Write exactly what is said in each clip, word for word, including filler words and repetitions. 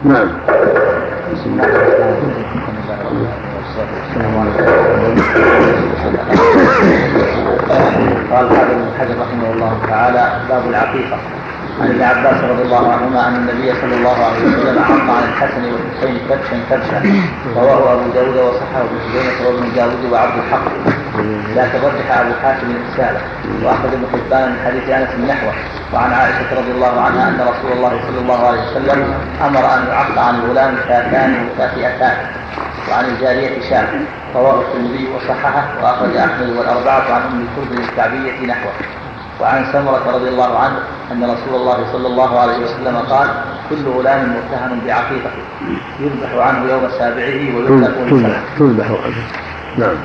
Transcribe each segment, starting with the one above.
نعم. قال هذا ابن حجر رحمه الله تعالى: باب العقيقة. عن ابن عباس رضي الله عنهما أن النبي صلى الله عليه وسلم عق عن الحسن والحسين كبشا كبشا، رواه أبو داود وصححه ابن خزيمة وابن جاود وعبد الحق، لكن رجح أبو حاتم الرسالة، وأخذ ابن حبان من حديث أنس نحوه. وعن عائشة رضي الله عنها أن رسول الله صلى الله عليه وسلم أمر أن يعق عن الغلام شاتان مكافئتان وعن الجارية شاة، رواه الترمذي وصححه، وأخرج أحمد والأربعة عن أم الكرد الكعبية نحوه. وعن سمرة رضي الله عنه أن رسول الله صلى الله عليه وسلم قال: كل غلام مرتهن بعقيقته يذبح عنه يوم سابعه ويذبح تذبح عنه. نعم.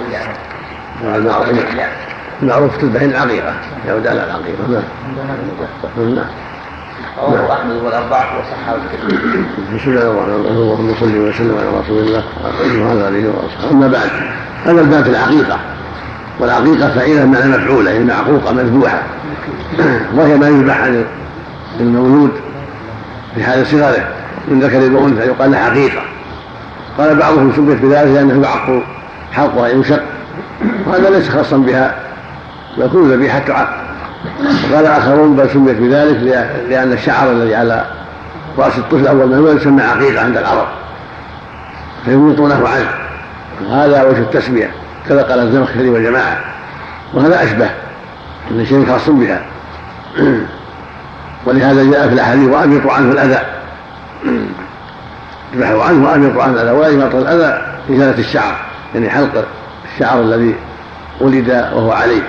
معروف تذبح العقيقة، يعود على العقيقة. نعم. نعم. رواه أحمد والأربعة وصححه الترمذي. بسم الله الرحمن الرحيم، اللهم صل وسلم على رسول الله وعلى آله وأصحابه. أما بعد، هذا الباب في العقيقة، والعقيقة فعيلة معنى مفعولة، يعني معقوقة مذبوحة، وهي ما يذبح عن المولود في حال صغره من ذكر وأنثى يقال له عقيقة. قال بعضهم سميت بذلك لأنه يعق حلقها ينشق، وهذا ليس خاصا بها، بل كل ذبيحة تعق. وقال آخرون بل سميت بذلك لأن الشعر الذي على رأس الطفل أول ما يولد يسمى عقيقة عند العرب فيميطونه عنه، وهذا وجه التسمية، كذا قال الزمخشري والجماعة، وهذا أشبه أن شيء خاص بها. ولهذا جاء في الأحاديث: وأميطوا عنه الأذى، اذبحوا عنه وأميطوا عنه الأذى. وإماطة الأذى إزالة الشعر، يعني حلق الشعر الذي ولد وهو عليه.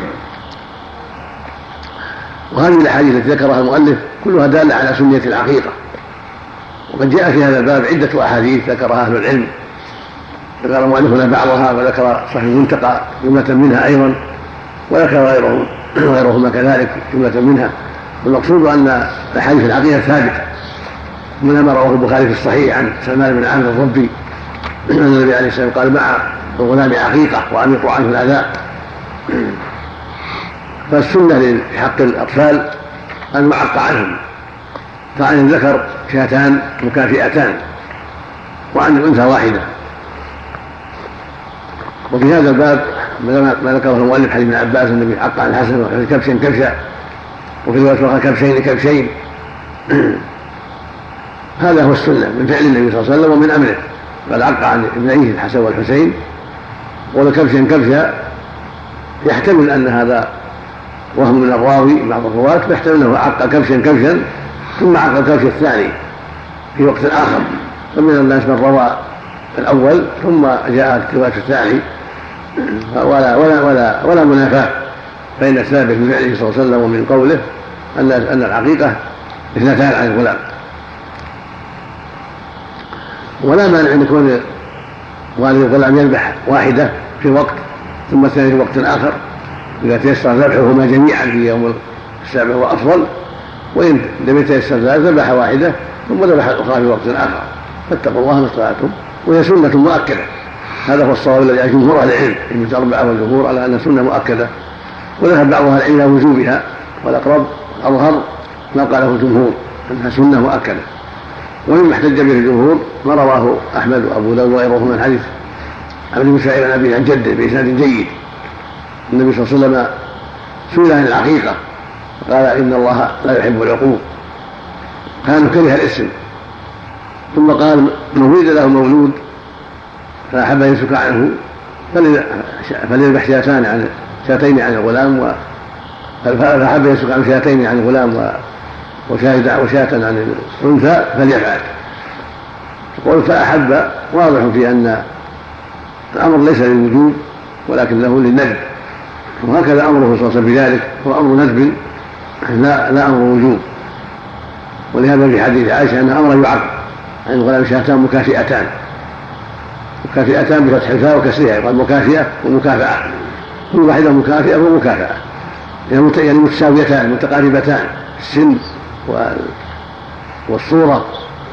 وهذه الأحاديث التي ذكرها المؤلف كلها دالة على سنية العقيقة، وقد جاء في هذا الباب عدة أحاديث ذكرها أهل العلم، ذكر مؤلفنا بعضها وذكر صحيح المنتقى جملة منها أيضا، وذكر غيرهم غيرهما كذلك جملة منها. والمقصود أن الحديث العقيقة ثابت منها ما رواه البخاري في الصحيح عن سلمان بن عامر الضبي أن النبي عليه السلام قال: مع الغلام عقيقة وأميطوا عنه الأذى. فالسنة في حق الأطفال أن يعق عنهم، فعن الذكر شاتان مكافئتان وعن الأنثى واحدة. وفي هذا الباب ما ذكره المؤلف حديث ابن عباس النبي عق عن الحسن وحسن كبشا كبشا، وفي رواية كبشين كبشين. هذا هو السنة من فعل النبي صلى الله عليه وسلم ومن أمره، قال عق عن ابنيه الحسن والحسين، وكبشا كبشا يحتمل أن هذا وهم من الراوي بعض الرواة، يحتمل أنه عق كبشا كبشا ثم عق الكبش الثاني في وقت آخر، فمن الناس من روى الأول ثم جاء الكبش الثاني، ولا ولا ولا ولا منافاة بين الثابت من فعله صلى الله عليه وسلم ومن قوله أن أن العقيقة اثنتان عن الغلام. ولا مانع أن يكون والد الغلام يذبح واحدة في وقت ثم الثاني في وقت آخر، إذا تيسر ذبحهما جميعا في يوم السابع هو أفضل، وإن لم يتيسر ذلك ذبح واحدة ثم ذبح الأخرى في وقت آخر. فاتقوا الله ما استطعتم، وهي سنة مؤكدة. هذا هو الصواب الذي عليه جمهور أهل العلم، ابن أربعة والجمهور على أن سنة مؤكدة، وذهب بعض أهل العلم إلى وجوبها، والأقرب أظهر ما قاله الجمهور أنها سنة مؤكدة. ومما احتج به الجمهور ما رواه أحمد وأبو داود وغيرهم من حديث عبد بن سعيد عن أبيه عن جده بإسناد جيد. النبي صلى الله عليه وسلم سئل عن العقيقة قال: إن الله لا يحب العقوق، كان كره الاسم. ثم قال: من ولد له مولود فأحب أن يسك عنه فليذبح شاتان عن شاتين عن الغلام، فأحب يسك عن شاتين عن الغلام وشاة عن الأنثى فليفعل. قول فأحب واضح في أن الأمر ليس للوجوب ولكن له للندب، وهكذا أمره صلى الله عليه وسلم بذلك هو أمر ندب لا, لا أمر وجوب. ولهذا في حديث عائشة أن أمر يعق عن الغلام شاتان مكافئتان، مكافئتان بفتح الفاء وكسرها، يقال مكافئة ومكافأة، كل واحدة مكافئة ومكافأة، يعني متساويتان متقاربتان السن والصورة.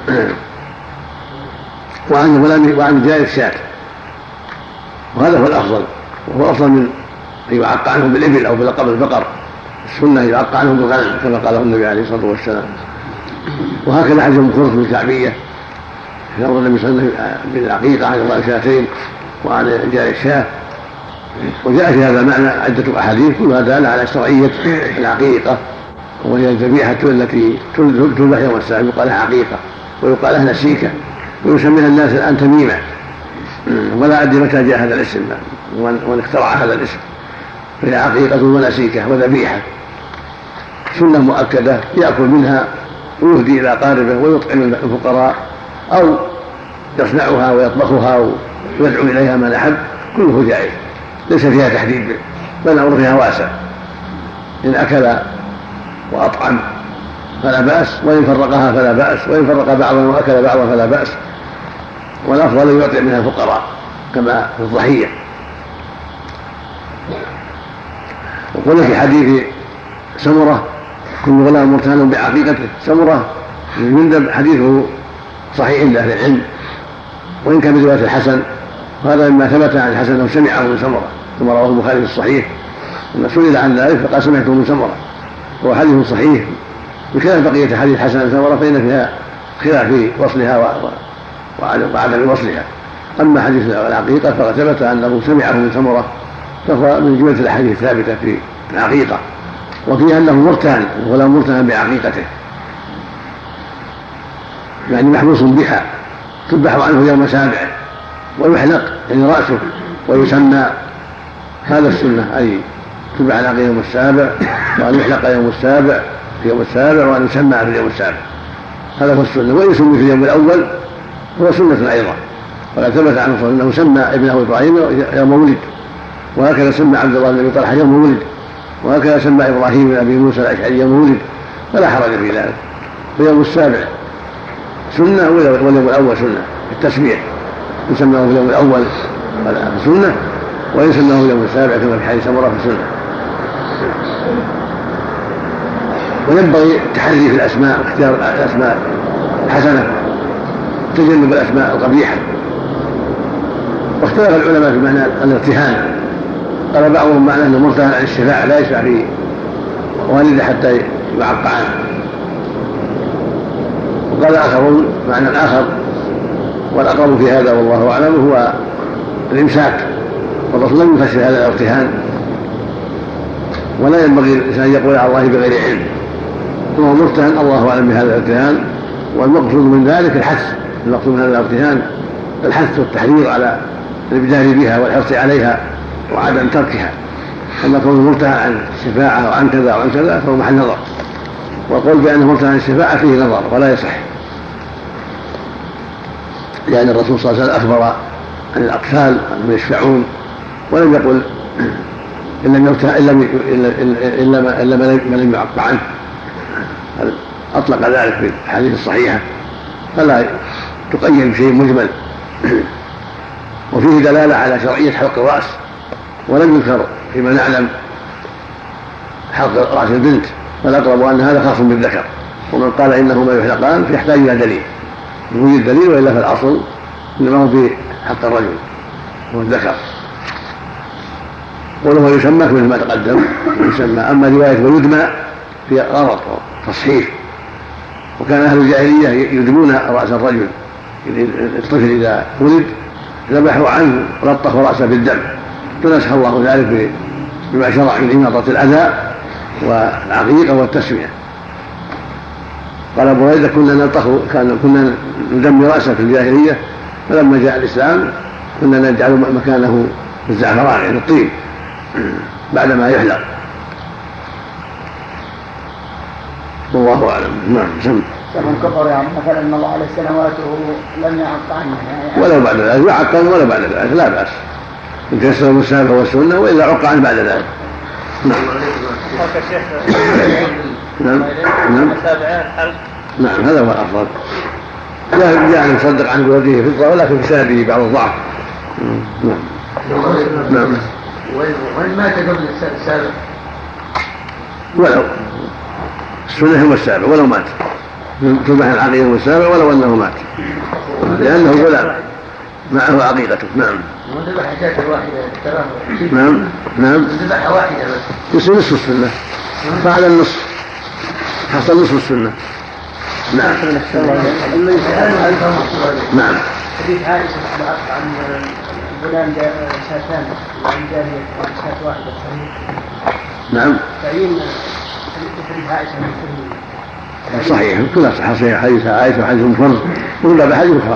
وعن الغلام وعن جاء الشاة، وهذا هو الأفضل، وهو أفضل من أن يعق عنهم بالإبل أو بلقب البقر. السنة يعق عنهم بالغنم كما قاله النبي عليه الصلاة والسلام. وهكذا حديث ام كرز بالكعبيه في امر النبي صلى الله عليه وسلم بالعقيقه عن الله شاتين وعن انجال الشاه. وجاء في هذا المعنى عده احاديث كلها داله على شرعيه العقيقه، وهي الذبيحه التي تذبح يوم السابع يقال لها عقيقه ويقال لها نسيكه ويسميها الناس الان تميمه، ولا ادري متى جاء هذا الاسم ومن اخترع هذا الاسم. فهي عقيقه ونسيكه وذبيحه سنه مؤكده ياكل منها ويهدي الى قاربه ويطعم الفقراء او يصنعها ويطبخها ويدعو اليها من احب، كله جائز ليس فيها تحديد، بل الامر فيها واسع. ان اكل واطعم فلا باس، وان فرقها فلا باس، وان فرق بعضا واكل بعضا فلا باس، والافضل ان يعطي منها الفقراء كما في الضحيه. وقلنا في حديث سمره كل غلام مرتهن بعقيقته، سمره بن جندب حديثه صحيح عند اهل العلم وان كان بروايه الحسن، وهذا مما ثبت عن الحسن انه سمعه من سمره كما رواه البخاري في الصحيح، لما سئل عن ذلك فقال سمعته من سمره، وهو حديث صحيح بخلاف بقيه حديث حسن بن سمره فان فيها خلاف في وصلها وعدم وصلها. اما حديث العقيقه فقد ثبت انه سمعه من سمره، فهو من جمله الاحاديث الثابته في العقيقه، وفيها انه مرتهن ولا مرتهن بعقيقته، يعني محبوس بها تذبح عنه يوم سابعه ويحلق يعني راسه ويسمى. هذا السنه اي تذبح العقيقه يوم السابع، وان يحلق يوم السابع في يوم السابع، وان يسمى في اليوم السابع، هذا هو السنه. وان يسمي في اليوم الاول هو سنه ايضا، وقد ثبت عنه انه سمى ابنه ابراهيم يوم ولد، وهكذا سمى عبد الله بن ابي طلحه يوم ولد، وهكذا سمى ابراهيم بن ابي موسى الاشعري يوم ولد، فلا حرج في ذلك. في يوم السابع سنه واليوم الاول سنه التسميه، يسمى في اليوم الاول سنه ويسمى في اليوم السابع كما في حديث سمره في سنه. وينبغي التحري في الاسماء واختيار الاسماء الحسنه تجنب الاسماء القبيحه. واختلف العلماء في معنى الارتهان، قال بعضهم معنى انه مرتهن عن الشفاعه لا يشفع في والده حتى يعق عنه، وقال اخرون معنى اخر والاقرب في هذا والله اعلم هو الامساك، والرسول لم يفسر هذا الارتهان، ولا ينبغي الانسان ان يقول على الله بغير علم، هو مرتهن الله اعلم بهذا الارتهان. والمقصود من ذلك الحث، المقصود من هذا الارتهان الحث والتحريض على الابدال بها والحرص عليها وعدم تركها. اما كونه مرتهن عن الشفاعه وعن كذا وعن كذا فهو محل نظر، والقول بانه مرتهن عن الشفاعه فيه نظر ولا يصح، لان الرسول صلى الله عليه وسلم اخبر عن الاطفال انهم يشفعون، ولم يقل ان لم الا الا من لم يعق عنه، اطلق ذلك في الحديث الصحيحه، فلا تقيد بشيء مجمل. وفيه دلاله على شرعيه حلق الراس، ولم يذكر فيما نعلم حلق راس البنت، فالاقرب ان هذا خاص بالذكر، ومن قال انهما يحلقان فيحتاج الى دليل، يوجد دليل، والا فالاصل انما هو في حق الرجل والذكر، وله يسمى مثل ما تقدم يسمى. اما روايه ويدمى في غلط تصحيح، وكان اهل الجاهليه يدمون راس الرجل الطفل اذا ولد ذبحوا عنه لطخوا راسه بالدم، فنسخ الله ذلك بما شرع من اماطه الاذى والعقيقه والتسميه. قال ابو هريره كنا نلطخ كان كنا ندمي راسه في الجاهليه، فلما جاء الاسلام كنا نجعل مكانه الزعفران يعني الطين بعدما يحلق. والله اعلم. نعم. سم فمن كفر يعني مثلا ان الله عليه سنواته لم يعق عنه يعني ولو بعد ذلك يعق ولا بعد ذلك لا باس، ان تيسر المسافه والسنه، والا عق عنه بعد ذلك. نعم. نعم. نعم. نعم هذا هو الافضل. لا جاء ان يصدق عنه بوجهه فضه، ولكن في سنده بعض الضعف. نعم. نعم. وإن مات قبل السابع ولو السنة هو السابع ولو مات، تذبح العقيقة هو السابع ولو أنه مات، لأنه غلام معه عقيقته. نعم. وذبح حاجة واحدة. نعم. نعم. ذبح واحدة بس. يصير نصف السنة، فعلى النصف حصل نصف السنة. نعم. نعم. حديث عائشة عن غلام شاتان وعن جارية وعن شاة واحدة صحيح. نعم. تعيين حديث عائشة من صحيح كلها صحيح حديث عائشة وحديث مفرد ولا بحديث أخرى.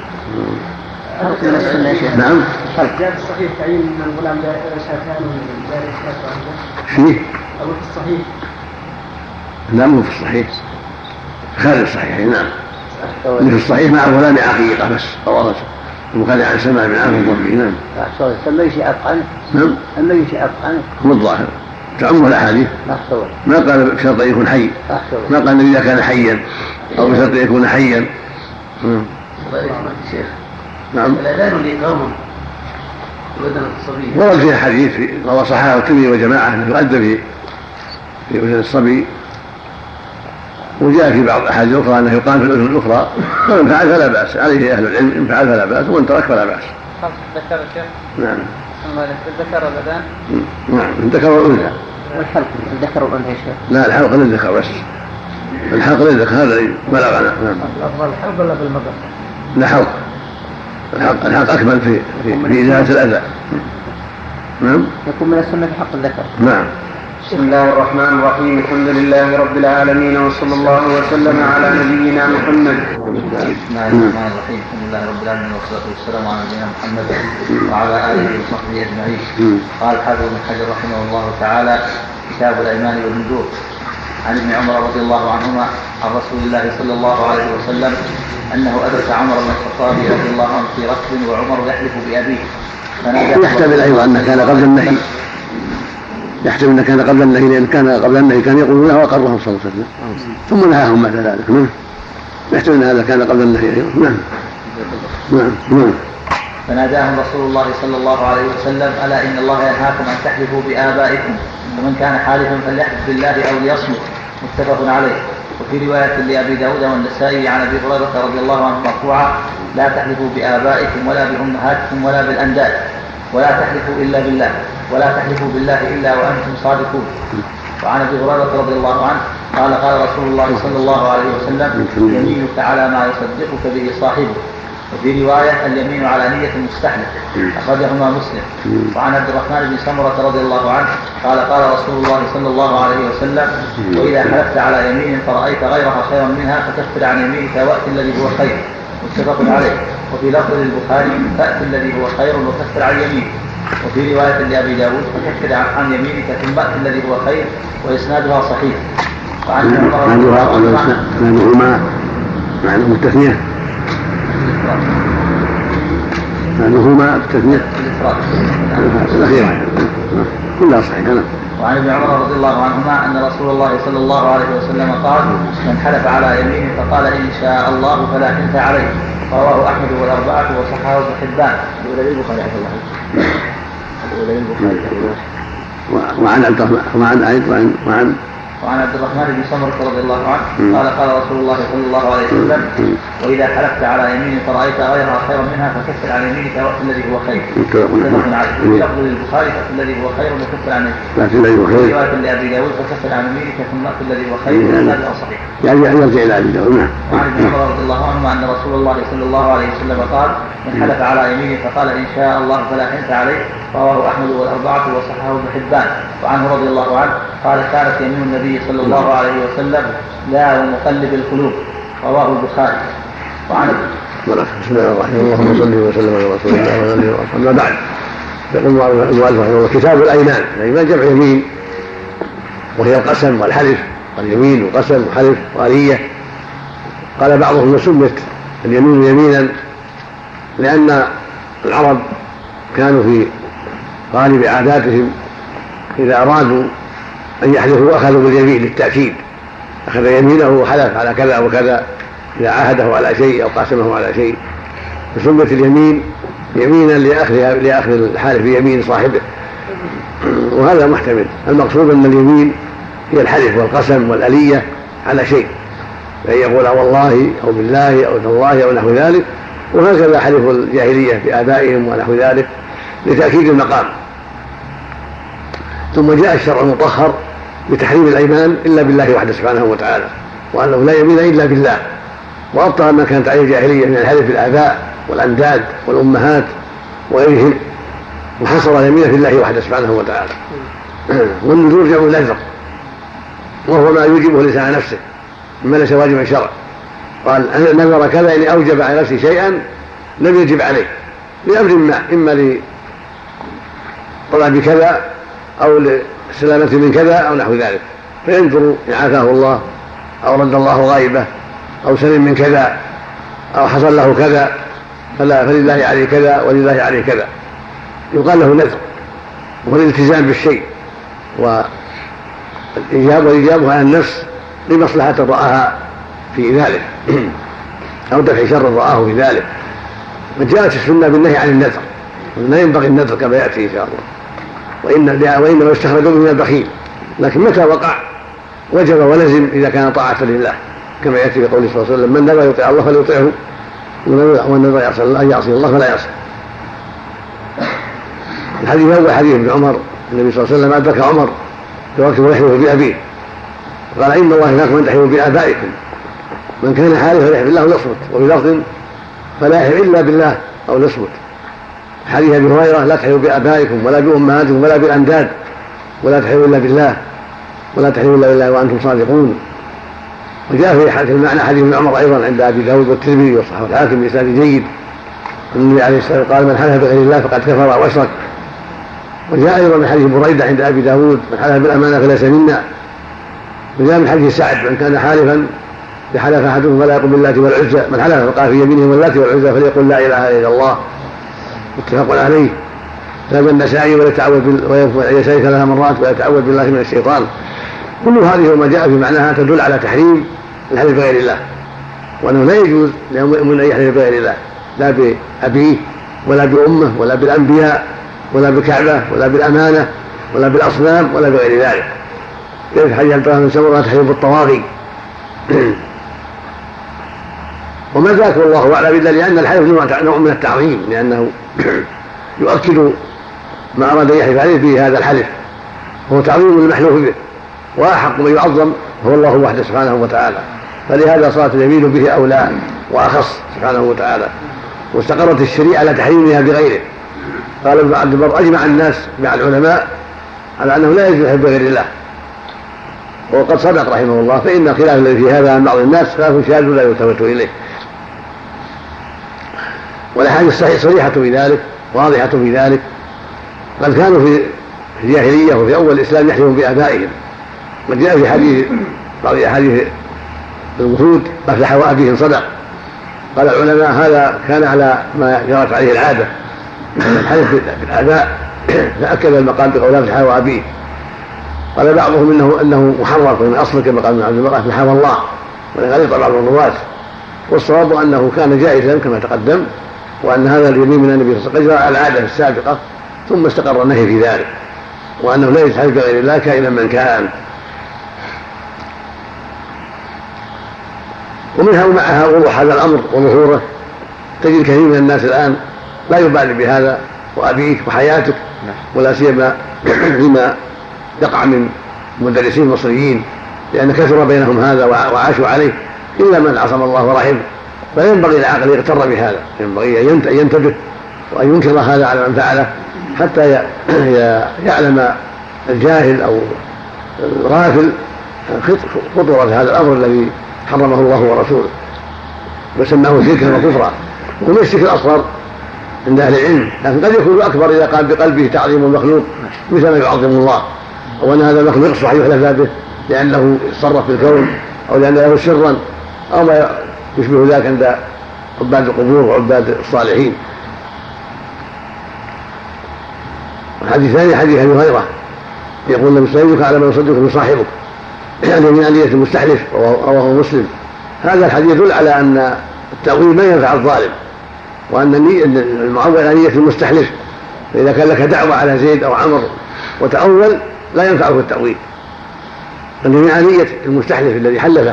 نعم. جاء في الصحيح تعيين من الغلام شاتان وجارية شاة واحدة. فيه؟ أو في الصحيح؟ لا مو في الصحيح. خارج الصحيح. نعم. اللي في الصحيح مع الغلام عقيقة بس طوارته المخالي عن سماع من عام ربه. نعم. الميت أطعن. نعم. الميت أطعن. هو الظاهر تعم الأحاديث ما قال بشرط أن يكون حي ما قال النبي إذا كان حيا أو بشرط أن يكون حيا. نعم. الأذان لإقامة بدن الصبي ورد فيها حديث رواه صحابة الترمذي وجماعة أنه يؤدى في في أذن الصبي وجاء في بعض الأحاديث الأخرى أنه يقام في الأذن الأخرى فمن فعل فلا بأس عليه أهل العلم إن فعل فلا بأس ومن ترك فلا بأس. ذكر الشيخ. نعم. ذكر الأذان. نعم ذكر الأنثى. والحلق ذكر الأنثى يا شيخ. لا الحلق للذكر بس الحلق للذكر هذا الذي بلغنا. نعم. الأفضل الحلق ولا بالمضر؟ لا حلق الحلق الحلق أكمل في في, في إزالة الأذى. نعم. يكون من السنة حق الذكر. نعم. بسم الله الرحمن الرحيم الحمد لله رب العالمين وصلى الله وسلم على نبينا محمد. بسم الله الرحمن الرحيم الحمد لله رب العالمين والصلاة والسلام على نبينا محمد وعلى آله وصحبه أجمعين. قال الحافظ ابن حجر رحمه الله تعالى كتاب الأيمان والنذور. عن ابن عمر رضي الله عنهما عن رسول الله صلى الله عليه وسلم أنه أدرك عمر بن الخطاب رضي الله عنه في ركب وعمر يحلف بأبيه يحتمل أيضا أن كان قبل النهي يحتمل أن كان قبل النهي لأن كان قبل النهي كان يقول له وقرهم صلى الله عليه وسلم ثم نهاهم بعد ذلك. يحتمل أن هذا كان قبل النهي أيضا. نعم. نعم. نعم. فناداهم رسول الله صلى الله عليه وسلم ألا إن الله ينهاكم أن تحلفوا بآبائكم ومن كان حالفا فليحلف بالله أو ليصمت. متفق عليه. وفي رواية لأبي داود والنسائي عن أبي هريرة رضي الله عنه مرفوعا لا تحلفوا بآبائكم ولا بأمهاتكم ولا بالأنداد ولا تحلفوا إلا بالله ولا تحلفوا بالله إلا وأنتم صادقون. وعن أبي هريرة رضي الله عنه قال قال رسول الله صلى الله عليه وسلم يمينك على ما يصدقك به صاحبك. وفي رواية اليمين على نية المستحلف أخرجهما مسلم. وعن عبد الرحمن بن سمرة رضي الله عنه قال قال رسول الله صلى الله عليه وسلم وإذا حلفت على يمين فرأيت غيرها خيرا منها فكفر عن يمينك وأت الذي هو خير. متفق عليه. وفي لفظ للبخاري فأت الذي هو خير وكفر عن يمينك. وفي رواية لأبي داود فكفر عن يمينك ثم أت الذي هو خير وإسنادها صحيح. وعن معنوهما معنوه التثنية معنوهما التثنية الأخيرة كلها صحيحة. وعن ابن عمر رضي الله عنهما أن رسول الله صلى الله عليه وسلم قال من حلف على يمين فقال إن شاء الله فلا حنث عليه. رواه أحمد والأربعة وصححه ابن حبان. وعن عبد الرحمن وعن وعن وعن وعن عبد الرحمن بن سمرة رضي الله عنه قال قال رسول الله صلى الله عليه وسلم وإذا حلفت على يمين فرأيت غيرها خيرا منها فكفر عن يمينك وأت الذي هو خير. متفق عليه. وفي لفظ للبخاري فأت الذي هو خير وكفر عن يمينك. وفي رواية لأبي داود فكفر عن يمينك ثم أت الذي هو خير. هذا صحيح. يعني يرجع إلى أبي داود. نعم. وعن ابن عمر رضي الله عنهما أن رسول الله صلى الله عليه وسلم قال من حلف على يمينه فقال إن شاء الله فلا حنث عليه. رواه أحمد والأربعة وصححه ابن حبان. وعنه رضي الله عنه قال كانت يمين النبي صلى الله عليه وسلم لا ومقلب القلوب. رواه البخاري. وعن بسم الله الرحمن الرحيم اللهم صل وسلم على رسول الله وعلى اله وصحبه. أما بعد يقول المؤلف رحمه الله كتاب الأيمان. الأيمان جمع يمين وهي القسم والحلف واليمين وقسم وحلف وآلية. قال بعضهم سمت اليمين يمينا لأن العرب كانوا في غالب عاداتهم إذا أرادوا أن يحلفوا أخذوا باليمين للتأكيد أخذ يمينه وحلف على كذا وكذا إذا عاهده على شيء أو قاسمه على شيء. فسمت اليمين يمينا لأخذ الحالف بيمين صاحبه وهذا محتمل. المقصود أن اليمين هي الحلف والقسم والآلية على شيء فإن يقول والله أو بالله أو تالله أو نحو ذلك. وهكذا حلف الجاهلية بآبائهم ونحو ذلك لتأكيد المقام. ثم جاء الشرع المطهر بتحريم الأيمان إلا بالله وحده سبحانه وتعالى وأنه لا يمين إلا بالله، وأبطل ما كانت عليه الجاهلية من الحلف بالآباء والأنداد والأمهات وغيرهم، وحصر اليمين في الله وحده سبحانه وتعالى. والنذور جمع النذر، وهو ما يوجبه الإنسان على نفسه مما ليس واجبا شرعا. قال نذر كذا يعني أوجب على نفسه شيئا لم يجب عليه لأمر ما، إما لطلب كذا أو لسلامة من كذا أو نحو ذلك، فينذر إن عافاه الله أو رد الله غائبه أو سلم من كذا أو حصل له كذا فلا فلله عليه كذا ولله عليه كذا، يقال له نذر. والالتزام بالشيء والإجابة والإجابة على النفس لمصلحة رآها في ذلك أو دفع شر رآه في ذلك. وجاءت السنة بالنهي عن النذر، لا ينبغي النذر كما يأتي إن شاء الله، وإن وإنما يستخرج من البخيل، لكن متى وقع وجب ولزم إذا كان طاعة لله، كما يأتي في قوله صلى الله عليه وسلم من نذر يطيع الله فليطيعه ومن نذر يعصي الله فلا يعصي. الحديث هو حديث ابن عمر، النبي صلى الله عليه وسلم أدرك عمر فوكب يحلف بأبيه قال إن الله هناك من تحلف بآبائكم، من كان حالفا فليحلف بالله وليصمت، وفي لفظ فلا يحلف إلا بالله أو ليصمت. حديث أبي هريرة لا تحلفوا بآبائكم ولا بأمهاتكم ولا بالأنداد ولا تحلفوا إلا بالله ولا تحلفوا إلا بالله وأنتم صادقون. وجاء في المعنى حديث ابن عمر أيضا عند أبي داود والترمذي وصححه الحاكم بإسناد جيد، النبي عليه الصلاة والسلام قال من حلف بغير الله فقد كفر وأشرك. وجاء أيضا من حديث بريدة عند أبي داود من حلف بالأمانة فليس منا. وجاء من حديث سعد من كان حالفا فحلف أحدهم فلا يقل بالله والعزى، من حلف فقال في يمينه واللات والعزى فليقل لا إله إلا الله، متفق عليه. كتاب النسائي ويتعوذ ويسأل ثلاث مرات ويتعوذ بالله من الشيطان. كل هذه وما جاء في معناها تدل على تحريم الحلف بغير الله، وأنه لا يجوز لمؤمن أن يحلف بغير الله، لا بأبيه ولا بأمه ولا بالأنبياء ولا بالكعبة ولا بالأمانة ولا بالأصنام ولا بغير ذلك. كيف حديث عبد الله بن سمرة تحلف بالطواغي وما ذاك والله أعلم، إلا لأن الحلف نوع من التعظيم، لأنه يؤكد ما أراد أن يحلف عليه به هذا الحلف، هو تعظيم المحلوف به، وأحق من يعظم هو الله وحده سبحانه وتعالى، فلهذا صارت اليمين به أولى وأخص سبحانه وتعالى. واستقرت الشريعة على تحريمها بغيره. قال ابن عبد البر أجمع الناس مع العلماء على أنه لا يجوز الحلف بغير الله، وقد صدق رحمه الله، فإن الخلاف الذي في هذا عن بعض الناس خلاف شاذ لا يلتفت إليه. والأحاديث صريحة في ذلك واضحة في ذلك. قد كانوا في الجاهلية وفي أول الإسلام يحلفون بآبائهم، وجاء في حديث بعض أحاديث الوفود أفلح وأبيهم صدق. قال العلماء هذا كان على ما جرت عليه العادة من الحلف بالآباء، فأكد المقام بقول أفلح وأبيه. قال بعضهم إنه أنه محرم من أصل كما قال ابن عبد البر أفلح والله، ولغلط بعض الرواة. والصواب أنه كان جائزا كما تقدم، وأن هذا اليمين من النبي صلى الله عليه وسلم على العادة السابقة، ثم استقر النهي في ذلك، وأنه لا يجوز حلف بغير الله كائنا من كان. ومنها ومعها وضوح هذا الأمر وظهوره تجد كثير من الناس الآن لا يبالي بهذا وأبيك وحياتك، ولا سيما لما يقع من مدرسين مصريين، لأن كثر بينهم هذا وعاشوا عليه، إلا من عصم الله ورحمه. فينبغي العاقل يغتر بهذا، ينبغي أن ينتبه وأن ينكر هذا على من فعله، حتى يعلم الجاهل أو الغافل خطورة هذا الأمر الذي حرمه الله ورسوله وسماه شركا وكفرا. ومن الشرك الأصغر عند أهل العلم، لكن قد يكون أكبر إذا قام بقلبه تعظيم المخلوق مثل ما يعظم الله، أو أن هذا المخلوق يصلح يحلف به لأنه يتصرف في الكون، أو لأنه له سرا، أو ما يشبه ذلك عند عباد القبور وعباد الصالحين. الحديث الثاني حديث أبي هريرة يقول النبي صلى الله عليه وسلم على من يصدق بصاحبك، يعني من آنية المستحلف، رواه مسلم. هذا الحديث يدل على أن التأويل ما ينفع الظالم، وأن المعول على نية المستحلف، فإذا كان لك دعوة على زيد أو عمر وتأول لا ينفعه التأويل، أن من آنية المستحلف الذي حلفه،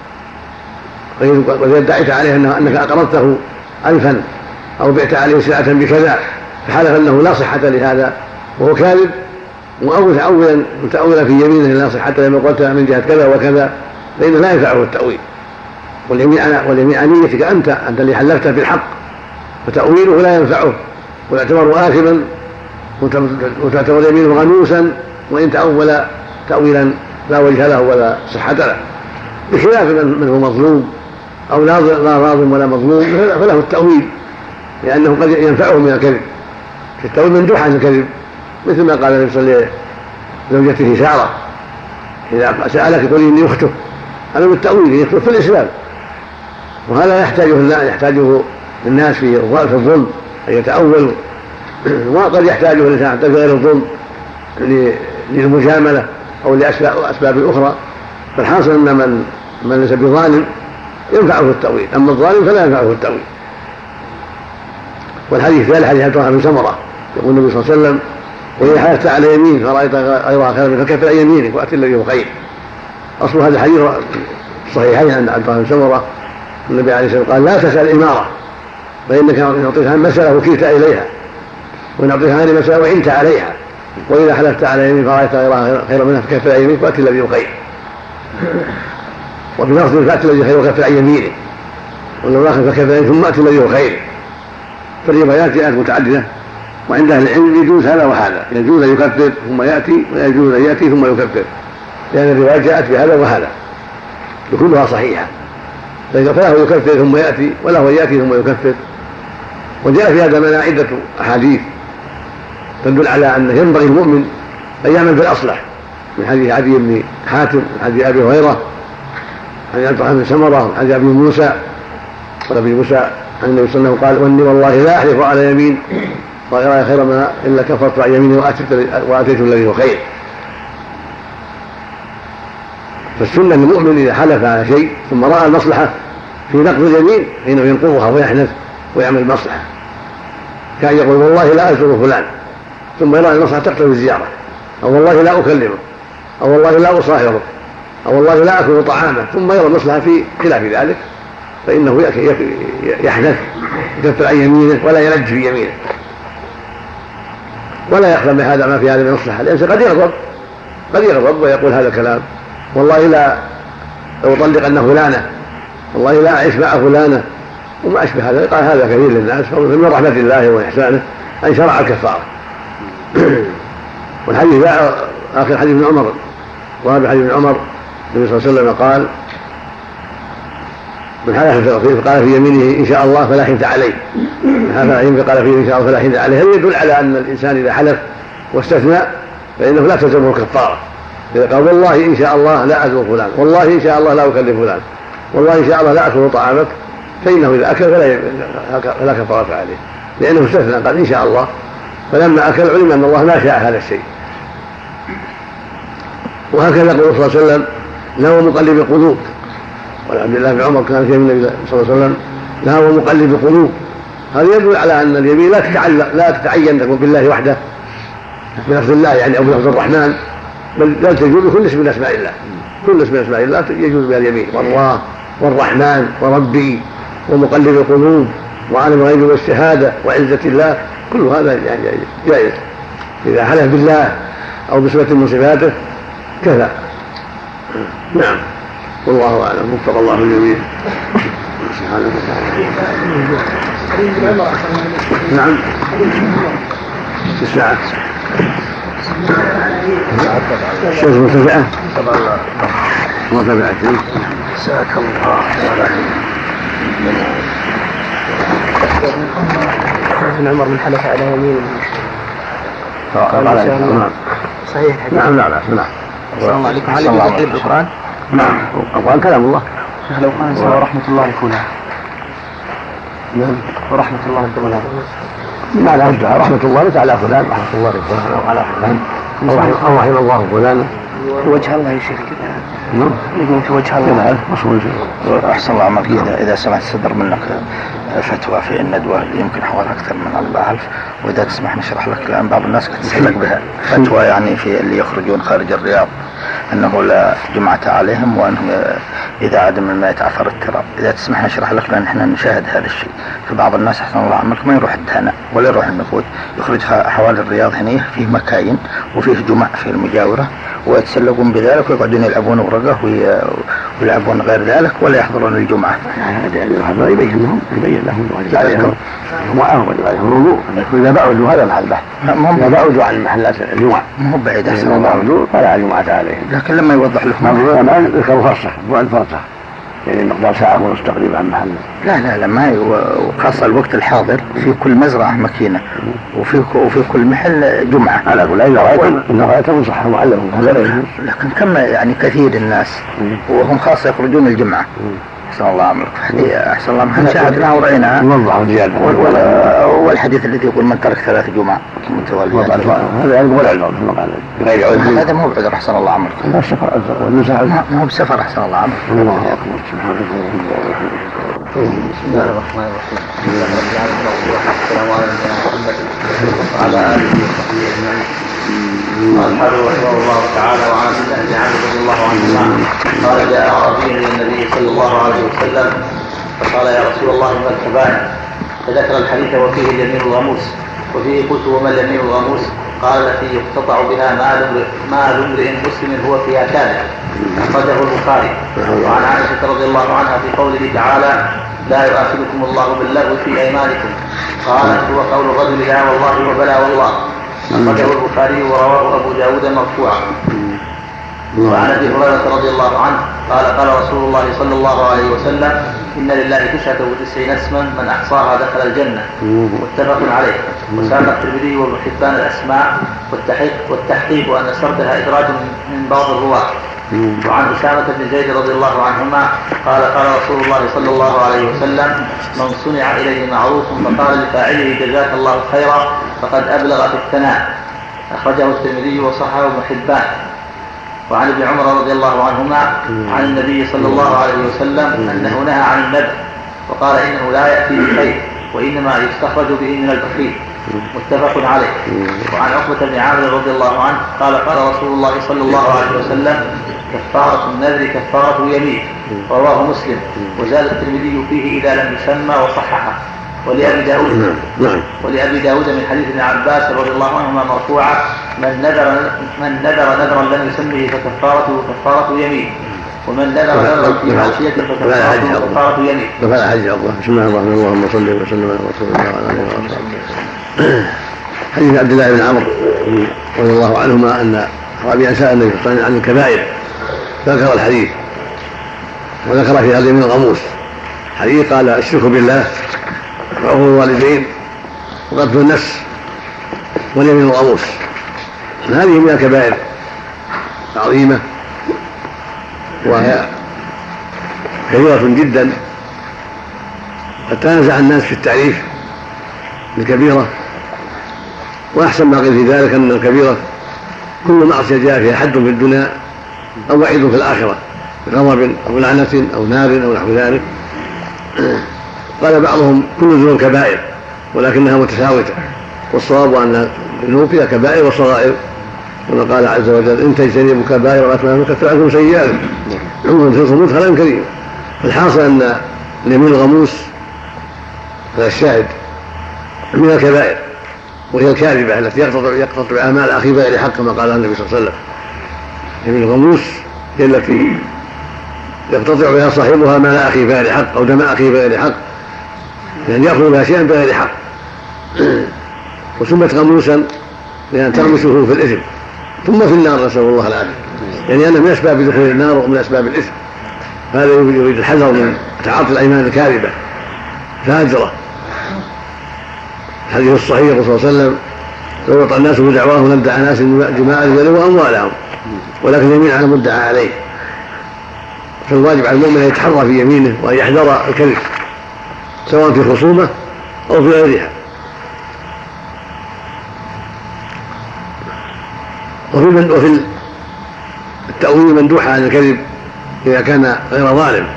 وإذا ادعيت عليه أنك أقرضته ألفا أو بعت عليه سلعة بكذا فحلف أنه لا صحة لهذا وهو كاذب، مؤول تأولا متأولا في يمينه لا صحة لما قلت من جهة كذا وكذا، فإنه لا ينفعه التأويل. واليمين واليمين عن نيتك أنت أنت اللي حلفت بالحق، فتأويله لا ينفعه ويعتبر آثما وتعتبر يمينه غنوسا وإن تأول تأويلا لا وجه له ولا صحة له، بخلاف من هو مظلوم أو لا ظالم ولا مظلوم فله التأويل، لأنه قد ينفعه من الكذب. في التأويل مندوح عن الكذب، مثل ما قال النبي صلى الله عليه وسلم لزوجته سارة إذا سألك قولي إني أخته، هذا بالتأويل يدخل في الإسلام، وهذا يحتاجه يحتاجه الناس في الظلم أن يتأولوا، وقد يحتاجه الإنسان حتى في غير الظلم للمجاملة أو لأسباب أخرى. فالحاصل أن من من ليس بظالم ينفعه التأويل، أما الظالم فلا ينفعه التأويل. والحديث ذلك حديث عبد الله بن سمرة يقول النبي صلى الله عليه وسلم: وإن حلفت على يمين فرأيت غيرها خيرا منك فكفر عن يمينك وأت الذي هو خير. أصل هذا الحديث صحيحين عن عبد الله بن سمرة النبي عليه الصلاة والسلام قال: لا تسأل الإمارة فإنك إن أعطيتها مسألة وكلت إليها، وإن أعطيتها هذه مسألة وعنت عليها، وإذا حلفت على يمين فرأيت غيرها خيرا منها فكفر عن يمينك وأت الذي هو خير. وبلفظ فأت الذي خير وكفر عن يمينه، واللفظ فكفر ثم أت الذي هو خير. فالروايات جاءت متعددة، وعند أهل العلم يجوز هذا وهذا، يجوز أن يكفر ثم يأتي ويجوز أن يأتي ثم يكفر، لأن الروايات جاءت بهذا وهذا وكلها صحيحة، فله يكفر ثم يأتي وله يأتي ثم يكفر. وجاء في هذا معنى عدة أحاديث تدل على أنه ينبغي المؤمن أن يعمل بالأصلح، من حديث عدي بن حاتم، من حديث أبي هريرة، عن عبد الله بن سمرة، من حديث أبي موسى وأبي موسى عن النبي صلى الله عليه وسلم قال: وإني والله لا أحلف على يمين وغيرها خير منها إلا كفرت عن يميني وآتيت الذي هو خير. فالسنة للمؤمن إذا حلف على شيء ثم رأى المصلحة في نقض اليمين حينه ينقضها ويحنث ويعمل المصلحة، كان يقول: والله لا أزور فلان، ثم يرى المصلحة تقتضي الزيارة، أو والله لا أكلمه، أو والله لا أصاهره، أو والله لا أكل طعامه، ثم يرى المصلحة في خلاف ذلك، فإنه يحنث يكفر عن يمينه ولا يلج في يمينه، ولا يقبل بهذا ما في هذه المصلحة، لأنه قد يغضب قد يغضب ويقول هذا الكلام: والله لا أطلقن فلانة، والله لا أعيش مع فلانة، وما أشبه هذا. قال هذا كثير للناس، فمن رحمة الله وإحسانه أن شرع الكفارة. والحديث آخر حديث ابن عمر، وهذا حديث ابن عمر النبي صلى الله عليه وسلم قال: من حلف قال في يمينه إن شاء الله فلا حنث عليه، هذا قال فيه إن شاء الله فلا حنث عليه، هذا يدل على أن الإنسان إذا حلف واستثنى فإنه لا تلزمه الكفارة. إذا قال: والله إن شاء الله لا أزور فلان، والله إن شاء الله لا أكلم فلان، والله إن شاء الله لا أكل طعامك، فإنه إذا أكل فلا كفارة عليه، لأنه استثنى قال إن شاء الله، فلما أكل علم أن الله ما شاء هذا الشيء. وهكذا يقول صلى الله عليه وسلم: له مقلب القلوب. وعبد الله بن عمر كان في النبي صلى الله عليه وسلم: له مقلب القلوب. هذا يدل على أن اليمين لا تتعلق لا تتعين تكون بالله وحده بلفظ الله يعني أو بلفظ الرحمن، بل تجوز بكل اسم من أسماء الله، كل اسم من أسماء الله يجوز بها اليمين، والله والرحمن وربي ومقلب القلوب وعالم الغيب والشهادة وعزة الله، كل هذا يعني جائز إذا حلف بالله أو بصفة من صفاته كذا. نعم، والله أعلم، وفق الله الجميع. سبحانه وتعالى. نعم، في الساعة الشمس مرتفعة مرتفعة. جزاك الله ابن عمر من حلف على يمين نعم صحيح. نعم لا لا لا. السلام عليكم. هل يجوز القلب بالقرآن؟ نعم، القرآن كلام الله. شيخ لو قال سوى رحمة الله يكونها. نعم، ورحمة الله يكونها. ما لا أرجع رحمة الله تعالى فلان، رحمة الله فلان أو على فلان أو رحم الله فلان. في وجه الله يا شيخ كذا. نعم، يقول في وجه الله. أحسن الله عملك. إذا إذا سمعت صدر منك فتوى في الندوة يمكن حوالي أكثر من أربعة آلاف، وإذا تسمح نشرح لك، لأن بعض الناس قد تسلك بها فتوى يعني في اللي يخرجون خارج الرياض أنه لا جمعة عليهم، وأنهم إذا عدم الماء يتعثر التراب. إذا تسمح نشرح لك، لأن إحنا نشاهد هذا الشيء. فبعض الناس أحسن الله عملك ما يروح الدهنة ولا يروح النقود، يخرج حوالي الرياض هنا فيه مكاين وفيه جمع في المجاورة، ويتسلقون بذلك ويقعدون يلعبون ورقه يلعبون غير ذلك ولا يحضرون الجمعة؟ هذا يبين لهم يبين لهم واجب عليهم ومعهم واجب عليهم الوضوء. إذا بعدوا هذا محل بحث، إذا بعدوا عن محلات الجمعة مو بعيد إذا بعدوا فلا جمعة عليهم. لكن لما يوضح لهم ما ذكروا فرصة بعد فرصة يعني مقدار ساعة ونص تقريبا عن محل. لا لا لا ما وخاصة الوقت الحاضر في كل مزرعة ماكينة وفي وفي كل محل جمعة. على كل إذا رأيتم إذا رأيتم صح معلم هذا. لكن كم يعني كثير الناس وهم خاصة يخرجون الجمعة. أحسن الله عمرك. أحسن الله عمرك شاهدناها ورأيناها. والحديث الذي يقول من ترك ثلاث جمعة متوالية هذا يعني ولا عذر غير عذر. هذا مو بعذر. أحسن الله عمرك. هذا السفر عذر والنساء ما هو بسفر. أحسن الله عمرك. الله أكبر. سبحان بسم الله الرحمن الرحيم. السلام عليكم ورحمة الله وعلى آله وصحبه أجمعين. قال الحافظ رحمه الله تعالى وعن ابن عمرو رضي الله عنهما قال جاء أعرابي إلى النبي صلى الله عليه وسلم فقال يا رسول الله ما الكبائر؟ فذكر الحديث وفيه اليمين الغموس. وفيه قلت وما اليمين الغموس؟ قال التي يقتطع بها مال امرئ مسلم هو فيها كاذب. أخرجه البخاري. وعن عائشة رضي الله عنها في قوله تعالى لا يؤاخذكم الله باللغو في أيمانكم قالت هو قول الرجل لا والله وبلا والله. أخرجه البخاري ورواه أبو داود مرفوعا. وعن أبي هريرة رضي الله عنه قال قال رسول الله صلى الله عليه وسلم إن لله تسعة وتسعين اسما من أحصاها دخل الجنة. متفق عليه. وساق الترمذي وابن حبان الأسماء والتحقيق والتحقيق وأن سردها إدراج من بعض الرواة. وعن أسامة بن زيد رضي الله عنهما قال قال رسول الله صلى الله عليه وسلم من صنع إليه معروف فقال لفاعله جزاك الله خيرا فقد أبلغ في الثناء. أخرجه الترمذي وصححه ابن حبان. وعن ابن عمر رضي الله عنهما عن النبي صلى الله عليه وسلم أنه نهى عن النذر وقال إنه لا يأتي بخير وإنما يستخرج به من البخيل. متفق عليه. وعن عقبة بن عامر رضي الله عنه قال قال رسول الله صلى الله عليه وسلم كفارة النذر كفارة يمين. رواه مسلم. وزاد الترمذي فيه إذا لم يسمى وصححه. ولأبي داود ولأبي داود من حديث ابن عباس رضي الله عنهما مرفوعا من نذر من نذر نذرا لم يسمه فكفارته كفارة يمين ومن نذر نذرا في معصية فكفارته كفارة يمين. فلا حج الله. بسم الله الرحمن الرحيم. اللهم صل وسلم على رسول الله وعلى اله وصحبه. حديث عبد الله بن عمرو رضي الله عنهما ان أعرابيا سأل النبي صلى الله عليه وسلم عن الكبائر فذكر الحديث وذكر في هذا اليمين الغموس. حديث قال الشرك بالله وعقوق الوالدين وقتل النفس واليمين الغموس. هذه من الكبائر عظيمة وهي كبيرة جدا. قد تنازع الناس في التعريف بالكبيرة وأحسن ما قيل في ذلك أن الكبيرة كل معصية جاء فيها حد في الدنيا أو وعيد في الآخرة بغضب أو لعنة أو نار أو نحو ذلك. قال بعضهم كل ذنوب كبائر ولكنها متفاوتة والصواب أن الذنوب فيها كبائر وصغائر كما قال عز وجل إن تجتنبوا كبائر ما تنهون نكفر عنكم سيئاتكم ندخلكم مدخلا كريما. فالحاصل أن اليمين الغموس هذا الشاهد من الكبائر وهي الكاذبة التي يقتطع أعمال أخي بغير حق كما قال النبي صلى الله عليه وسلم. اليمين الغموس هي التي يقتطع بها صاحبها مال أخي بغير حق أو دم أخي بغير حق لأن يأخذ بها شيئا بغير حق وسمت غموسا لأن تغمسه في الإثم ثم في النار نسأل الله العافية. يعني أنه من أسباب دخول النار ومن أسباب الإثم. هذا يريد الحذر من تعاطي الأيمان الكاذبة فاجرة. الحديث الصحيح الرسول صلى الله عليه وسلم لو وطأ الناس بدعواه لادعى ناس دماء رجاله وأموالهم ولكن اليمين على مدعى عليه. فالواجب على المؤمن أن يتحرى في يمينه وأن يحذر الكذب سواء في خصومة أو في غيرها. وفي, وفي التأويل مندوحة عن الكذب إذا كان غير ظالم.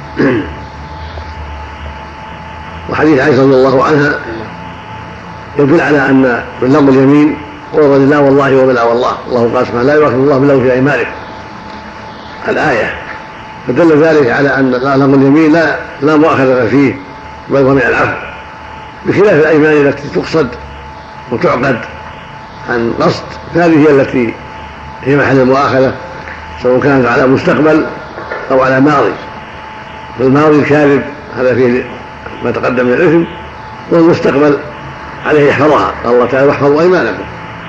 وحديث عائشة رضي الله عنها يدل على أن من لغو اليمين هو لا والله وبلا والله. الله قال سبحانه لا يؤاخذ الله باللغو في أيمانكم الآية. فدل ذلك على أن لغو اليمين لا لا مؤاخذة فيه بل هو من العفو بخلاف الأيمان التي تقصد وتعقد عن قصد. هذه هي التي هي محل المؤاخذة سواء كانت على مستقبل أو على ماضي، والماضي الكاذب هذا فيه ما تقدم من الإثم، والمستقبل عليه يحفظها، قال الله تعالى واحفظوا أيمانكم.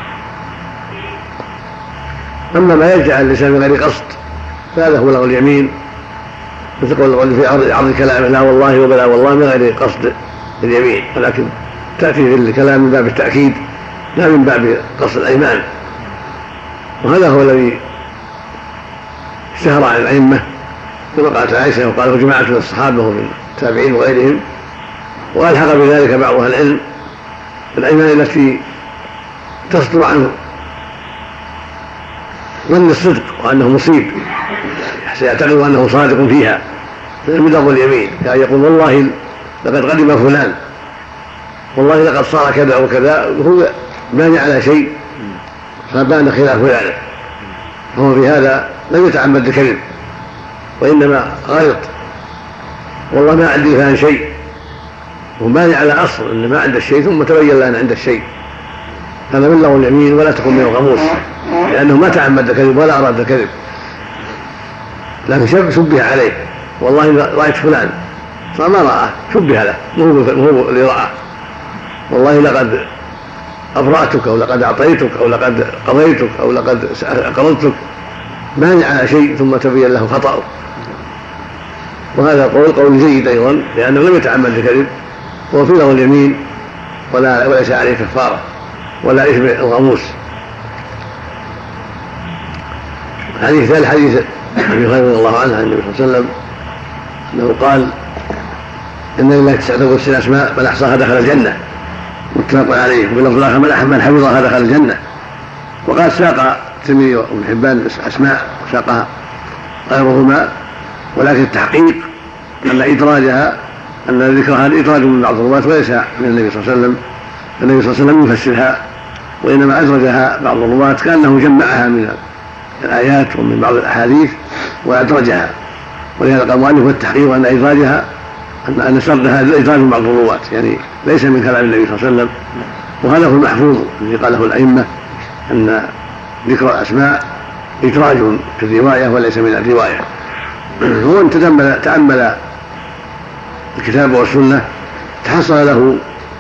أما ما يرجع اللسان من غير قصد فهذا هو لغو اليمين، مثل قول الرجل في عرض, عرض كلامه لا والله وبلا والله من غير قصد اليمين، ولكن تأتي في الكلام من باب التأكيد لا من باب قصد الأيمان. وهذا هو الذي اشتهر عن الأئمة كما قالت عائشة وقاله جماعة من الصحابة ومن التابعين وغيرهم، وألحق بذلك بعض أهل العلم الأيمان التي تصدر عنه ظن الصدق وأنه مصيب سيعتقد أنه صادق فيها من لفظ اليمين، يعني يقول والله لقد قدم فلان، والله لقد صار كذا وكذا، وهو باني على شيء فبان خلاف ذلك، فهو في هذا لم يتعمد الكذب وإنما غلط، والله ما عندي فلان شيء، وباني على أصل إن ما عند الشيء ثم تبين لنا عند الشيء، هذا من لغو اليمين ولا تكون من الغموس، لأنه ما تعمد الكذب ولا أراد الكذب، لكن شبه عليه والله رأيت فلان صار ما رأى شبه له مو اللي رأى، والله لقد أبرأتك أو لقد أعطيتك أو لقد قضيتك أو لقد أقرضتك، مانع على شيء ثم تبين له خطأه. وهذا قول قول جيد أيضا لأنه لم يتعمد الكذب وهو في لغو اليمين ولا وليس عليه كفارة ولا إثم الغموس. الحديث ثالث حديث أبي هريرة رضي الله عنه عن النبي صلى الله عليه وسلم أنه قال إن لله تسعة وتسعين أسماء من أحصاها دخل الجنة، متفق عليه، وباللفظ الآخر من حفظها دخل الجنة. وقال ساق الترمذي وابن حبان أسماء وساقها غيرهما، ولكن التحقيق أن إدراجها أن ذكرها إدراج من بعض الرواة وليس من النبي صلى الله عليه وسلم، النبي صلى الله عليه وسلم يفسرها وإنما أدرجها بعض الرواة كأنه جمعها من الآيات ومن بعض الأحاديث وأدرجها، ولهذا قال المؤلف والتحقيق أن إدراجها أن سردها إدراج من بعض الرواة، يعني ليس من كلام النبي صلى الله عليه وسلم. وهذا هو المحفوظ الذي قاله الأئمة أن ذكر الأسماء إدراج في الرواية وليس من الرواية. ومن تأمل تأمل الكتاب والسنة تحصل له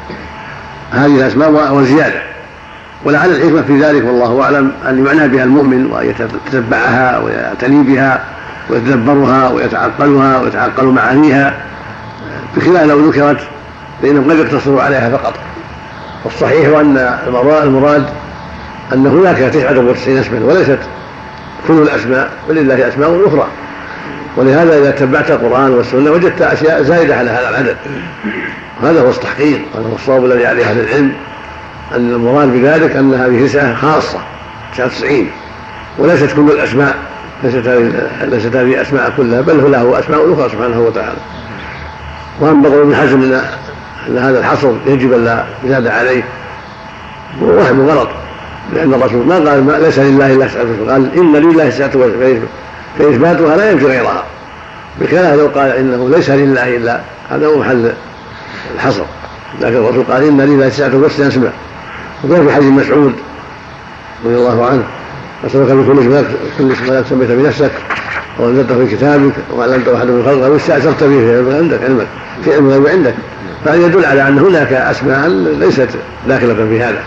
هذه الأسماء وزيادة، ولعل الحكمة في ذلك والله أعلم أن يعنى بها المؤمن وأن يتتبعها ويعتني بها ويتدبرها ويتعقلها ويتعقل معانيها، بخلاف لو ذكرت فإنهم قد يقتصروا عليها فقط. والصحيح أن المراد أن هناك تسعة وتسعين اسما وليست كل الأسماء، ولله أسماء أخرى، ولهذا إذا تبعت القرآن والسنة وجدت أشياء زائدة على هذا العدد. هذا هو التحقيق، هذا هو الصواب الذي عليه أهل العلم، أن المراد بذلك أن هذه تسعة خاصة تسعة وتسعين وليست كل الأسماء، ليست هذه أسماء كلها، بل هو له أسماء أخرى سبحانه وتعالى. وأما قول ابن حزم أن هذا الحصر يجب أن لا يزاد عليه ووهم غلط، لأن الرسول ما قال ما ليس لله إلا تسعة، قال إن لله تسعة فإثباتها لا يمكن غيرها، بخلاف لو قال إنه ليس لله إلا، هذا هو محل الحصر. لكن الرسول قال إن لله تسعة وتسعين اسما. وقال في حديث مسعود رضي الله عنه أسألك بكل كل اسم لا سميت بنفسك وأنزلته في كتابك وعلمته أحد من خلقك واستأثرت به في عندك علمك في علم الغيب عندك، فهذا يدل على أن هناك أسماء ليست داخلة في هذا.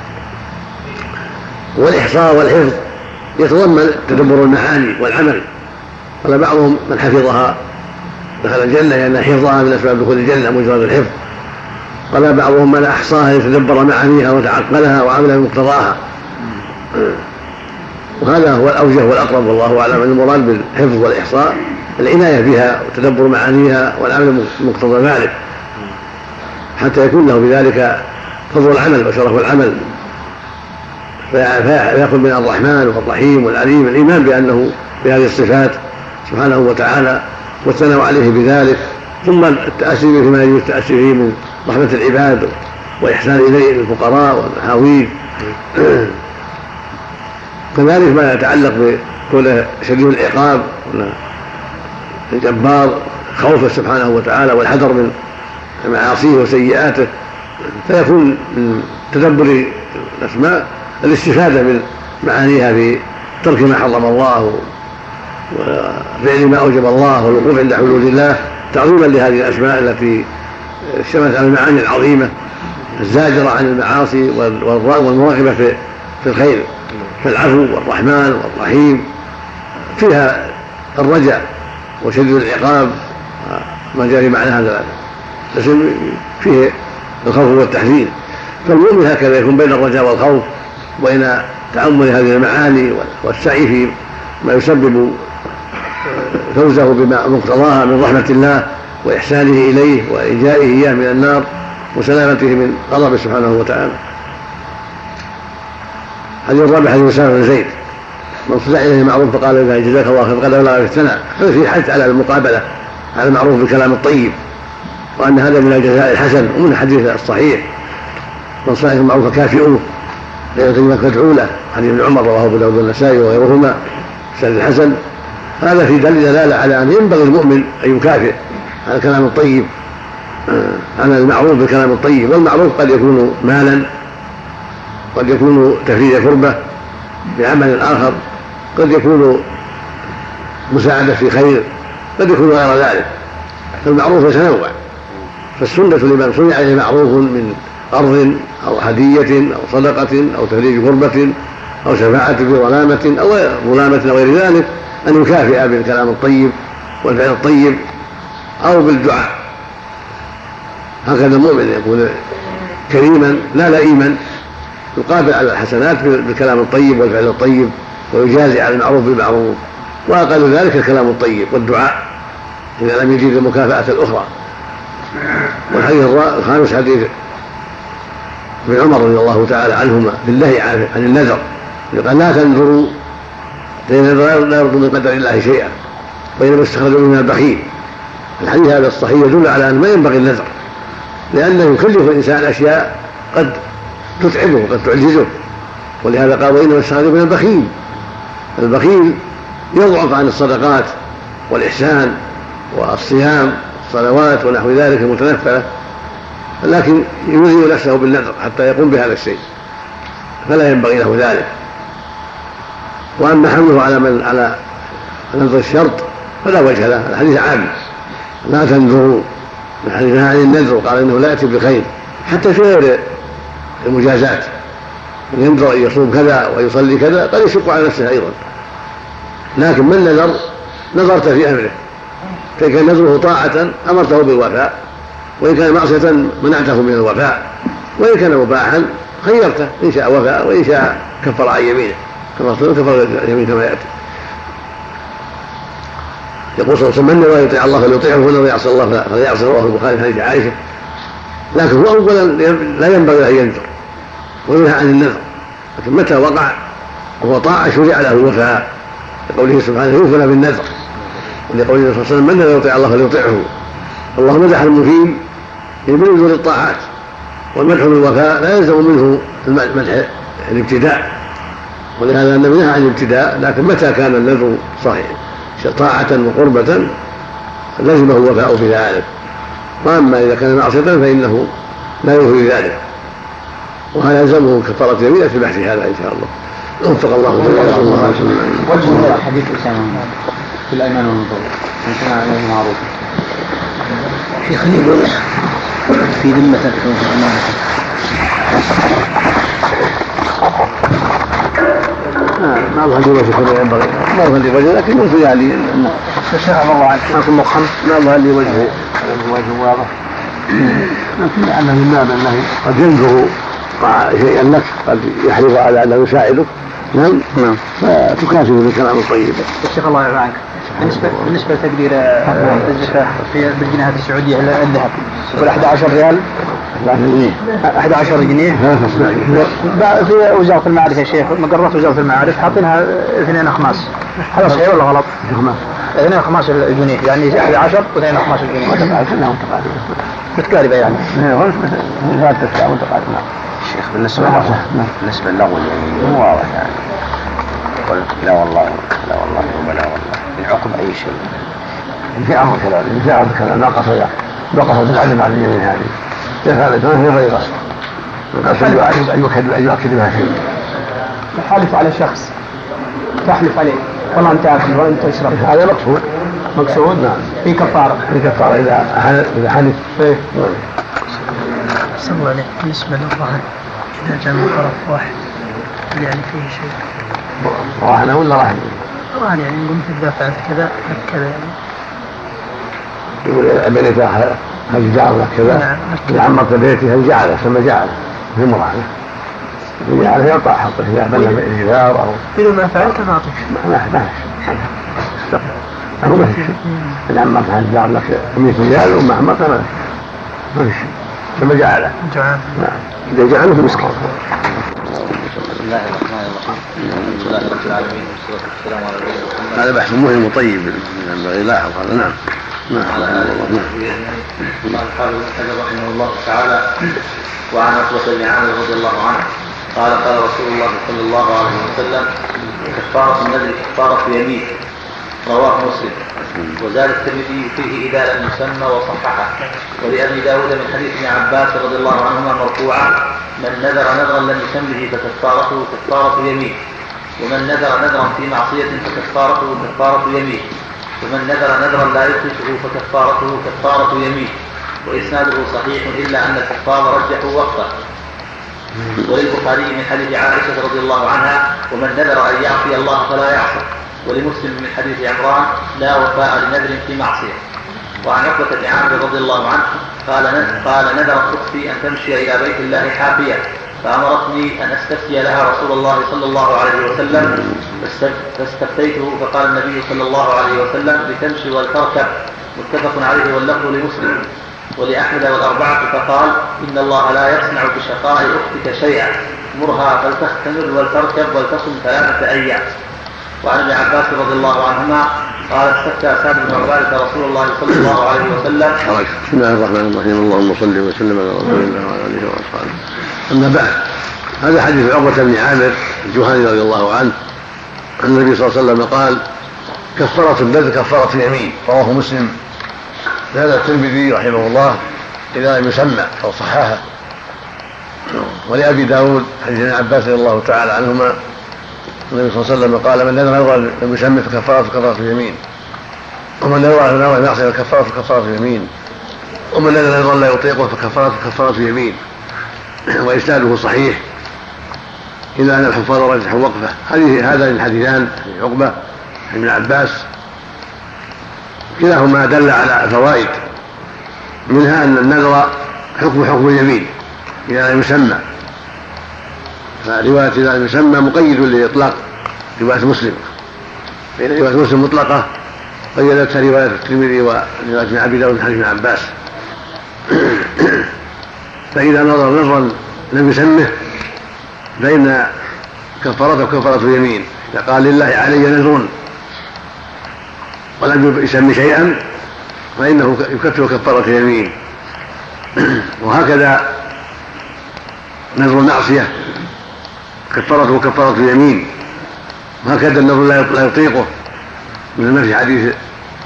والإحصاء والحفظ يتضمن تدبر المعاني والعمل، قال بعضهم من حفظها دخل الجنة لأن يعني حفظها من أسباب دخول الجنة مجرد الحفظ، قال بعضهم من أحصاها يتدبر معانيها وتعقلها وعمل بمقتضاها. وهذا هو الأوجه والأقرب والله أعلم، أن المراد بالحفظ والإحصاء العناية بها وتدبر معانيها والعمل بمقتضى ذلك، حتى يكون له بذلك فضل العمل وشرف العمل، فيأخذ من الرحمن والرحيم والعليم الإيمان بأنه بهذه الصفات سبحانه وتعالى والثناء عليه بذلك، ثم التأسي بما يجب التأسي به من رحمة العباد وإحسان إليه للفقراء والمحاويج. كذلك ما يتعلق بكونه شديد العقاب الجبار، خوفه سبحانه وتعالى والحذر من معاصيه وسيئاته، فيكون من تدبر الأسماء الاستفادة من معانيها في ترك ما حرم الله وفعل ما أوجب الله والوقوف عند حدود الله تعظيما لهذه الأسماء التي اشتملت على المعاني العظيمة الزاجرة عن المعاصي والمراغبة في الخير، فالعفو والرحمن والرحيم فيها الرجاء وشديد العقاب ما جاء في معنى هذا الاسم فيه الخوف والتحذير. فالمؤمن هكذا يكون بين الرجاء والخوف، وبين تأمل هذه المعاني والسعي في ما يسبب فوزه بما مقتضاها من رحمة الله وإحسانه إليه وإنجائه إياه من النار وسلامته من غضبه سبحانه وتعالى. حديث الرابع حديث أسامة بن زيد من صنع إليه معروف فقال له جزاك الله خير قال لا يفتنى، هذا فيه حث على المقابلة على المعروف بالكلام الطيب، وأن هذا من الجزاء الحسن ومن الحديث الصحيح من صنع المعروف فكافئوه لأنك تدعو له، حديث ابن عمر رواه أبو داود والنسائي وغيرهما سند الحسن. هذا في دلالة على أن ينبغي المؤمن أن يكافئ على الكلام الطيب، على المعروف بالكلام الطيب. والمعروف قد يكون مالا، قد يكون تفريج كربة بعمل آخر، قد يكون مساعدة في خير، قد يكون غير ذلك. فالمعروف يتنوع، فالسنة لمن صنع عليه معروف من أرض أو هدية أو صدقة أو تفريج كربة أو شفاعة في ظلامة أو ظلامة أو غير ذلك أن يكافئ بالكلام الطيب والفعل الطيب أو بالدعاء. هكذا المؤمن يكون كريما لا لئيما، يقابل على الحسنات بالكلام الطيب والفعل الطيب ويجازي على المعروف بالمعروف، وأقل ذلك الكلام الطيب والدعاء إذا لم يجد المكافأة الأخرى. والحديث الخامس حديث ابن عمر رضي الله تعالى عنهما بالله عن النذر قال لا تنذروا لا يرضوا من قدر الله شيئا وإنما استخرجوا من البخيل. الحديث هذا الصحيح يدل على أن ما ينبغي النذر، لأنه يكلف الإنسان أشياء قد تتعبه وقد تعجزه، ولهذا قال وإنما استخرجوا من البخيل. البخيل يضعف عن الصدقات والإحسان والصيام الصلوات ونحو ذلك المتنفلة، لكن يوذي نفسه بالنذر حتى يقوم بهذا الشيء، فلا ينبغي له ذلك. وأما حمله على من على نذر الشرط فلا وجه له. الحديث عام لا تنذروا، الحديث عن النذر قال إنه لا يأتي بخير حتى في غير المجازات، ينذر أن يصوم كذا ويصلي كذا قد يشق على نفسه أيضا، لكن من نذر نظرت في أمره، فإن كان نذره طاعة أمرته بالوفاء، وإن كان معصية منعته من الوفاء، وإن كان مباحا خيرته إن شاء وفاء وإن شاء كفر عن يمينه كما كفر يمين كما يأتي. يقول صلى الله عليه وسلم من لا يطيع الله فليطيعه ومن يعصي الله فلا يعصي. رواه البخاري في حديث عائشة. لكن هو أولا لا ينبغي أن ينذر وينهى عن النذر، لكن متى وقع وهو طاعة شرع له الوفاء لقوله سبحانه يوفون بالنذر، ولقوله صلى الله عليه وسلم من لا يطيع الله فليطيعه. الله مدح المفيد بمنذر الطاعات، والمدح بالوفاء لا يلزم منه المدح الابتداء، ولهذا النبي نهى عن الابتداء، لكن متى كان النذر صحيح طاعة وقربة لزمه الوفاء في ذلك. واما اذا كان معصية فانه لا يوفي ذلك، وهذا يلزمه كفارة يمين في بحث هذا ان شاء الله. وفق الله صلى الله عليه وسلم. وجه حديث أسامة في الأيمان والنذور من صنع عليه معروف في خليل في ذمة تكون في أمانة. ما أظهر لي وجه كذا ينبغي، ما أظهر لي وجه، لكن من خلالي الشيخ الله عنك ما كن مقحم ما أظهر لي وجهه وجه واضح، لكن لأنه من باب أنه قد ينذر شيئا لك، قد يحرص على أنه يساعدك. نعم نعم فتكافئ بالكلام الطيب. الشيخ الله يرضى عنك، بالنسبة بالنسبة لتقدير الزكاة في بالجنيهات السعودية الذهب يقول أحد عشر ريال أحد عشر جنيه في وزارة المعارف يا شيخ، مقررات وزارة المعارف حاطينها اثنين أخماس، هذا صحيح ولا غلط؟ اثنين أخماس الجنيه يعني أحد عشر واثنين أخماس الجنيه متقاربة متقاربة يعني متقاربة. الشيخ بالنسبة بالنسبة للغو مو واضح يعني قلت لا والله لا والله ولا والله من عقب أي شيء في أمر كذا في أمر كذا ناقص ناقص بالعلم على اليمين هذه يفعل دونه غير غصب أن يؤكد أن يؤكد بها شيء. تحلف على شخص تحلف عليه والله أنت أكل وأنت تشرب. هذا مقصود مقصود. نعم. في كفارة. في كفارة إذا حلف إذا حلف. إيه. صلوا عليه. بالنسبة للرهن إذا جاء من طرف واحد اللي يعني فيه شيء. رهنه ولا رهن؟ رهن يعني نقول مثل إذا فعلت كذا كذا يعني. يقول أبنيت هل جعل كذا؟ إذا عمرت بيتي هل جعله ثم جعله في مرهنه. جعله يقطع حقه إذا بنى بالجدار أو. إذا ما فعلت ما أعطيك. ما ما ما هو ما في شيء. إذا عمرت هل جعل لك مئة ريال وما عمرت ما ما في شيء. ثم جعله. جعله. نعم. إذا جعله مسكين. بسم الله الرحمن الرحيم. الحمد لله رب العالمين والصلاة والسلام على نبينا محمد. هذا بحث مهم وطيب ينبغي لاحظ هذا. نعم. نعم. على آله وصحبه قال الحافظ ابن حجر رحمه الله تعالى وعن عقبة بن عامر رضي الله عنه قال قال رسول الله صلى الله عليه وسلم كفارة النذر كفارة يمين رواه مسلم. وزاد الترمذي فيه إذا لم يسمى وصححه. ولأبي داود من حديث ابن عباس رضي الله عنهما مرفوعا من نذر نذرا لم يسمه فكفارته كفارة يمين ومن نذر نذرا في معصية فكفارته كفارة يمين ومن نذر نذرا لا يخلفه فكفارته كفارة يمين. وإسناده صحيح إلا أن الكفار رجحوا وقته. وللبخاري من حديث عائشة رضي الله عنها ومن نذر أن يعصي الله فلا يعصي. ولمسلم من حديث عمران لا وفاء لنذر في معصية. وعن عقبة بن عامر رضي الله عنه قال قال نذرت أختي أن تمشي إلى بيت الله حافية فأمرتني أن أستفتي لها رسول الله صلى الله عليه وسلم فاستفتيته فقال النبي صلى الله عليه وسلم لتمشي ولتركب. متفق عليه واللفظ لمسلم. ولأحمد والأربعة فقال إن الله لا يصنع بشقاء أختك شيئا مرها فلتختمر ولتركب ولتصم ثلاثة أيام. وعن ابن عباس رضي الله عنهما قال استفتى سعد بن عبادة رسول الله صلى الله عليه وسلم. بسم الله الرحمن الرحيم. اللهم صل وسلم على رسول الله وعلى اله واصحابه. اما بعد هذا حديث عقبة بن عامر الجهني رضي الله عنه أن النبي صلى الله عليه وسلم قال كفارة النذر كفارة اليمين رواه مسلم. هذا الترمذي رحمه الله إذا لم يسمى أو صححه. ولأبي داود حديث ابن عباس رضي الله تعالى عنهما النبي صلى الله عليه وسلم قال من نذر نذرا لم يسمى فكفارة كفارة اليمين ومن نذر نذرا لم يعصي فكفارة كفارة اليمين ومن نذر نذرا لا يطيقه فكفارة كفارة اليمين. وإسناده صحيح إلا أن الحفاظ رجحوا وقفه. هذه هذان الحديثان عقبة ابن عباس كلاهما دل على فوائد منها أن النذر حكم حكم اليمين إذا لم يسمى. فرواية إذا لم يسمى مقيد لإطلاق رواية مسلم فإن رواية مسلم مطلقة قيدتها رواية الترمذي ورواية ابن أبي داود من حديث ابن عباس. فإذا نظر نظرا لم يسمه فإن كفارته كفارة اليمين. إذا قال لله علي نذر ولم يسمي شيئا فإنه يكفر كفارة اليمين. وهكذا نذر المعصية كفارته كفارة اليمين. وهكذا النذر لا يطيقه مثل ما في حديث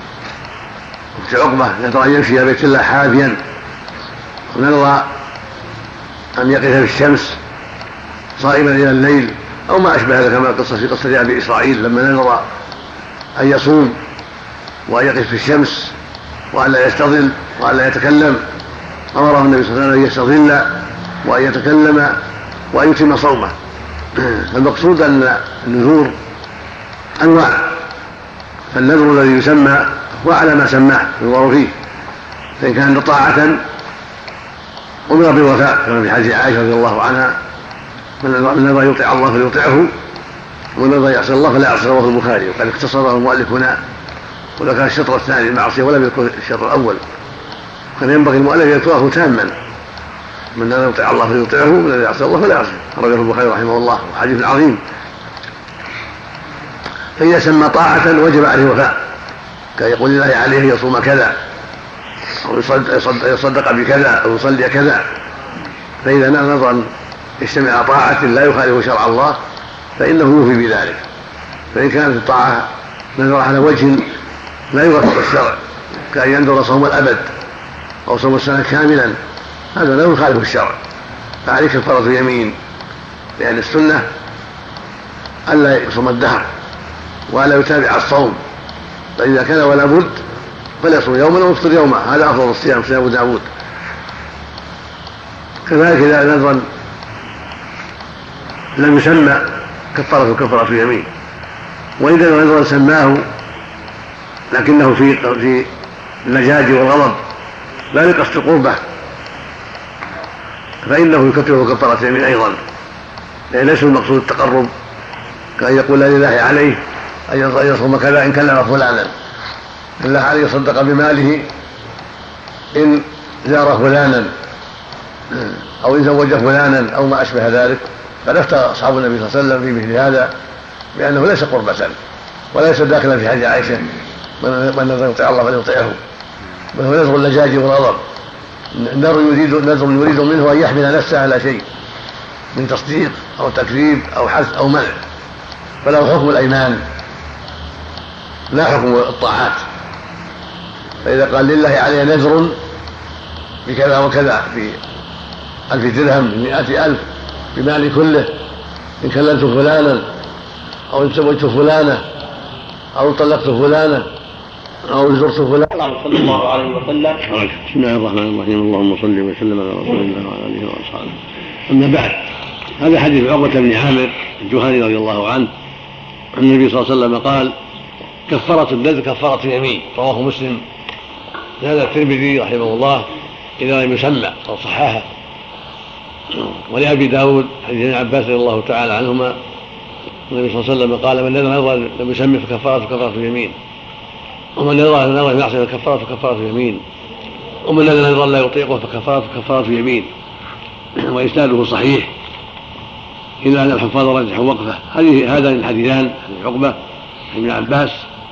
عقبة نذر أن يمشي إلى بيت الله حافيا ونذر أن يقف في الشمس صائما إلى الليل أو ما أشبه هذا كما قصة في قصة أبي إسرائيل لما نذر أن يصوم وأن يقف في الشمس وأن لا يستظل وأن لا يتكلم أمره النبي صلى الله عليه وسلم أن يستظل وأن يتكلم وأن يتم صومه. المقصود أن النذور أنواع فالنذر الذي يسمى هو على ما سماه ينظر فيه فإن كان طاعة أمر بالوفاء كما في حديث عائشة رضي الله عنها من نذر يطيع الله فليطيعه ومن نذر يعصي الله فلا يعصي. رواه البخاري وقد اختصره المؤلف هنا وذكر الشطر الثاني المعصية ولم يذكر الشطر الأول كان ينبغي المؤلف يذكره تاما من نذر يطيع الله فليطيعه ومن نذر يعصي الله فلا يعصي. أخرجه البخاري رحمه الله حديث عظيم. فإذا سمى طاعة وجب عليه وفاء كان يقول الله عليه يصوم كذا أو يصدق بكذا أو يصلي كذا. فإذا نذر أن يجتمع طاعة لا يخالف شرع الله فإنه يوفي بذلك. فإن كانت الطاعة نذر على وجه لا يوافق الشرع كأن ينذر صوم الأبد أو صوم السنة كاملا هذا لا يخالف الشرع فعليك كفارة اليمين لأن السنة ألا يصوم الدهر وألا يتابع الصوم، فإذا كان ولا بد فليصوم يوما ويفطر يوما، هذا أفضل الصيام صيام أبو داود. كذلك إذا نذرا لم يسمى كفارة كفارة يمين، وإذا نذرا سماه لكنه في في اللجاج والغضب لا لقصد قربه فإنه يكفره كفارة يمين أيضا، لأن ليس المقصود التقرب كأن يقول لا لله عليه أن يصوم كذا إن كلم فلانا، لله عليه يصدق بماله إن زار فلانا أو إن زوج فلانا أو ما أشبه ذلك. فلفت أصحاب النبي صلى الله عليه وسلم في مثل هذا بأنه ليس قربة وليس داخلا في حديث عائشة من نذر يطيع الله فليطيعه، بل هو نذر اللجاج والغضب، نذر يريد نذر يريد منه أن يحمل نفسه على شيء من تصديق أو تكذيب أو حث أو منع، فله حكم الأيمان لا حكم الطاعات. فإذا قال لله علي نذر بكذا وكذا في ألف درهم بمئة ألف بمالي كله إن كلمت فلانا أو إن زوجت فلانة أو طلقت فلانة أو زرت فلانا صلى الله عليه وسلم. بسم الله الرحمن الرحيم، اللهم صل وسلم على رسول الله وعلى آله وأصحابه. أما بعد، هذا حديث عقبة بن عامر الجهني رضي الله عنه عن النبي صلى الله عليه وسلم قال: كفارة النذر كفارة يمين، رواه مسلم. هذا الترمذي رحمه الله إذا لم يسمى أو صححه. ولأبي داود حديث ابن عباس رضي الله تعالى عنهما النبي صلى الله عليه وسلم قال: من نذر نذرا لم يسمى فكفارة كفارة يمين، ومن نذر نذرا لم يعصي فكفارة كفارة يمين، ومن نذر نذرا لا يطيقه فكفارة كفارة يمين. وإسناده صحيح إلا أن الحفاظ رجحوا وقفه. هذه هذان الحديثان حديث عقبة ابن عباس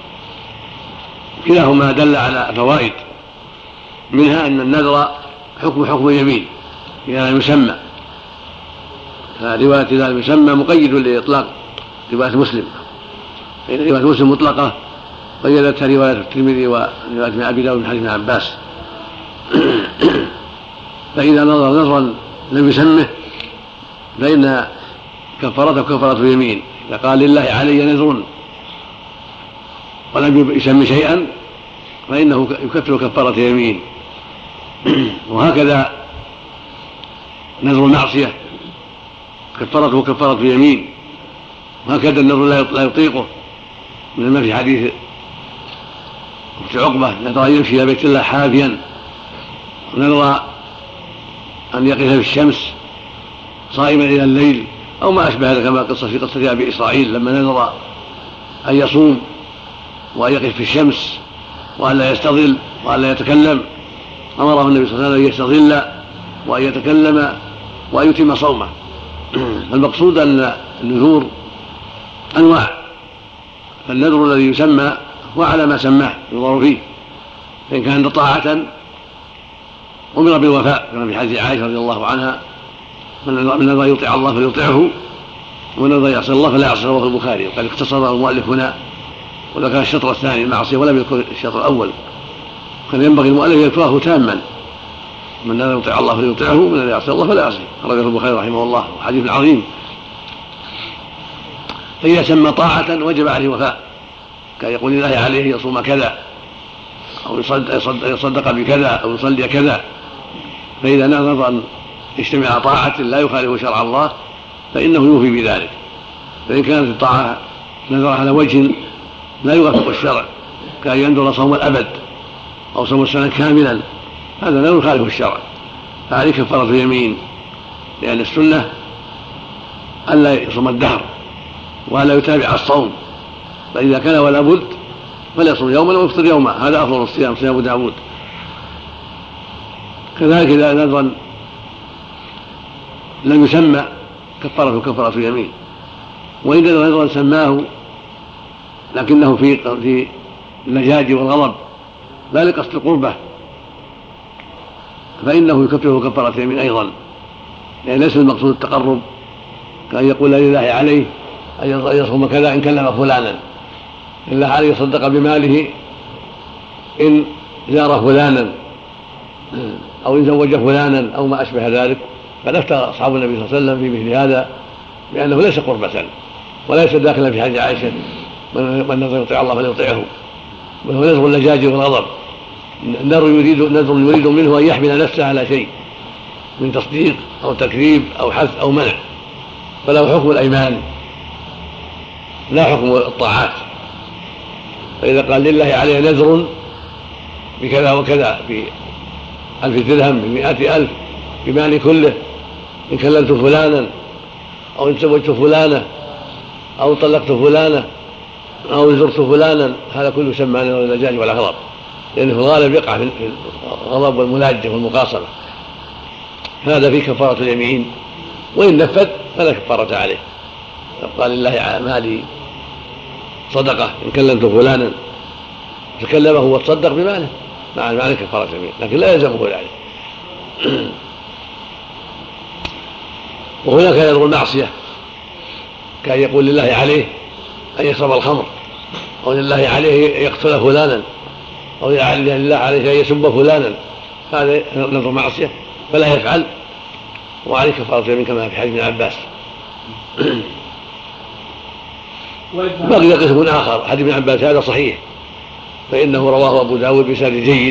كلاهما دل على فوائد، منها أن النذر حكم حكم يمين إذا لم يسمى، فرواية إذا لم يسمى مقيد لإطلاق رواية مسلم، فإن رواية مسلم مطلقة قيدتها رواية الترمذي ورواية ابن أبي داود من حديث ابن عباس. فإذا نظر نذرا لم يسمه فإن كفارته كفارة يمين. إذا قال لله علي نذر ولم يسمي شيئا فإنه يكفر كفارة يمين. وهكذا نذر المعصية كفارته كفارة يمين، وهكذا النذر لا يطيقه من ما في حديث في عقبة: نذر أن يمشي إلى بيت الله حافيا، ونذر أن يقف في الشمس صائما إلى الليل، أو ما أشبه هذا كما قصة في قصة أبي إسرائيل لما نذر أن يصوم وأن يقف في الشمس وأن لا يستظل وأن لا يتكلم، أمره النبي صلى الله عليه وسلم أن يستظل وأن يتكلم وأن يتم صومه. المقصود أن النذور أنواع، فالنذر الذي يسمى هو على ما سماه ينظر فيه، فإن كان طاعة أمر بالوفاء كما في حديث عائشة رضي الله عنها: من نذر يطيع الله فليطيعه ومن نذر يعصي الله فلا يعصيه، رواه البخاري. وقد اختصره المؤلف هنا ولو كان الشطر الثاني المعصية ولم يذكر الشطر الأول، كان ينبغي المؤلف يذكره تاما: من نذر يطيع الله فليطيعه ومن نذر يعصي الله فلا يعصيه، رواه البخاري رحمه الله، حديث عظيم. فإذا سمى طاعة وجب عليه وفاء، كان يقول لله عليه يصوم كذا أو يصدق بكذا أو يصلي كذا. فإذا نذر أن يجتمع على طاعة لا يخالف شرع الله فإنه يوفي بذلك. فإن كانت الطاعة نذر على وجه لا يوافق الشرع كأن ينذر صوم الأبد أو صوم السنة كاملا، هذا لا يخالف الشرع، فعليه كفارة يمين، لأن السنة ألا يصوم الدهر وألا يتابع الصوم، فإذا كان ولا بد فليصوم يوما ويفطر يوما، هذا أفضل الصيام صيام أبو داود. كذلك إذا نذرا لم يسمى كفارة كفارة يمين، وإذا نذرا سماه لكنه في في اللجاج والغضب لا لقصد القربة فإنه يكفره كفارة يمين أيضا، يعني ليس المقصود التقرب كأن يقول لله عليه أن يصوم كذا إن كلم فلانا، لله عليه يصدق بماله إن زار فلانا أو إن زوج فلانا أو ما أشبه ذلك. فلفت أصحاب النبي صلى الله عليه وسلم في مثل هذا بأنه ليس قربة وليس داخلا في حديث عائشة من نذر يطيع الله فليطيعه، وهو نذر اللجاج والغضب. النذر يريد نذر يريد منه أن يحمل نفسه على شيء من تصديق أو تكذيب أو حث أو منع، فله حكم الأيمان لا حكم الطاعات. فإذا قال لله عليه نذر بكذا وكذا بألف درهم بمئة ألف بمالي كله، إن كلمت فلانا أو إن زوجت فلانا أو طلقت فلانا أو زرت فلانا، هذا كله يسمى نذر اللجاج والغضب، لأنه في الغالب يقع في الغضب والملاجة والمقاصرة. هذا في كفارة اليمين، وإن نفذ فلا كفارة عليه. قال لله على مالي صدقة إن كلمت فلانا تكلمه وتصدق بماله مع معنى كفارة اليمين، لكن لا يلزمه ذلك. وهناك نذر المعصية، كان يقول لله عليه أن يشرب الخمر، أو لله عليه يقتل فلانا، أو لله عليه أن يسب فلانا، هذا نذر معصية فلا يفعل، وعليه كفارة اليمين كما في حديث ابن عباس. بقي قسم آخر، حديث ابن عباس هذا صحيح، فإنه رواه أبو داود بسند جيد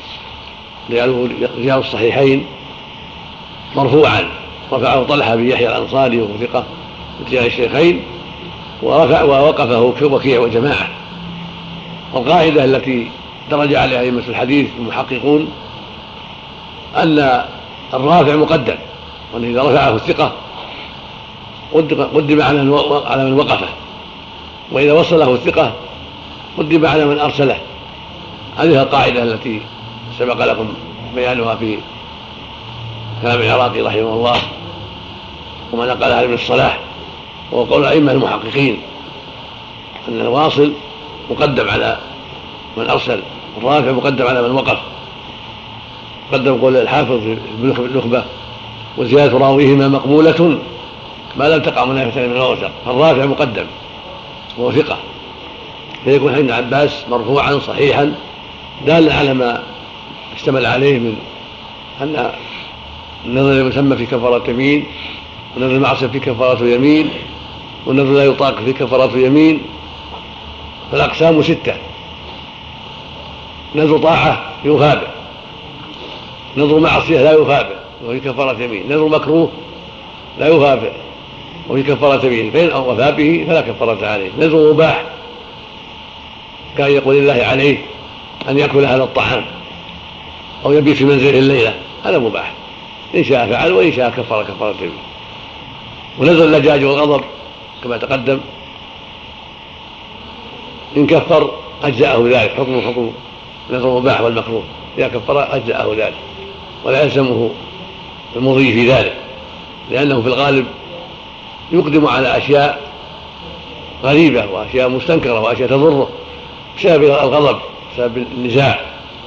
رجال الصحيحين مرفوعا، رفعه طلحة بن يحيى الأنصاري وهو ثقة رجال الشيخين، ورفع ووقفه وكيع وجماعة. والقاعدة التي درج عليها أئمة الحديث المحققون أن الرافع مقدم، وأن إذا رفعه الثقة قدم على من وقفه، وإذا وصله الثقة قدم على من أرسله. هذه القاعدة التي سبق لكم بيانها في كلام العراقي رحمه الله وما نقلها من الصلاح، وقول الأئمة المحققين أن الواصل مقدم على من أرسل، والرافع مقدم على من وقف. قدم قول الحافظ بالنخبة وزيادة راويهما مقبولة ما لم تقع منافسة من الوثق، فالرافع مقدم وهو ثقة، فيكون حديث ابن عباس مرفوعا صحيحا دالا على ما اشتمل عليه من أن النذر يسمى في كفارة يمين، ونذر المعصية في كفارة يمين، والنذر لا يطاق في كفارة يمين. فالأقسام ستة: نذر طاعة يوفى به، نذر معصية لا يوفى به وفي كفارة يمين، نذر مكروه لا يوفى به وفي كفارة يمين، فإن وفى به فلا كفارة عليه. نذر مباح، كان يقول الله عليه أن يأكل هذا الطعام أو يبيت في منزله الليلة، هذا مباح، إن شاء فعل وإن شاء كفر كفارة يمين. ونذر اللجاج والغضب كما تقدم، إن كفر أجزأه ذلك، حكم حكم نذر المباح والمكروه، إذا كفر أجزأه ذلك ولا يلزمه المضي في ذلك، لأنه في الغالب يقدم على أشياء غريبة وأشياء مستنكرة وأشياء تضره بسبب الغضب بسبب النزاع.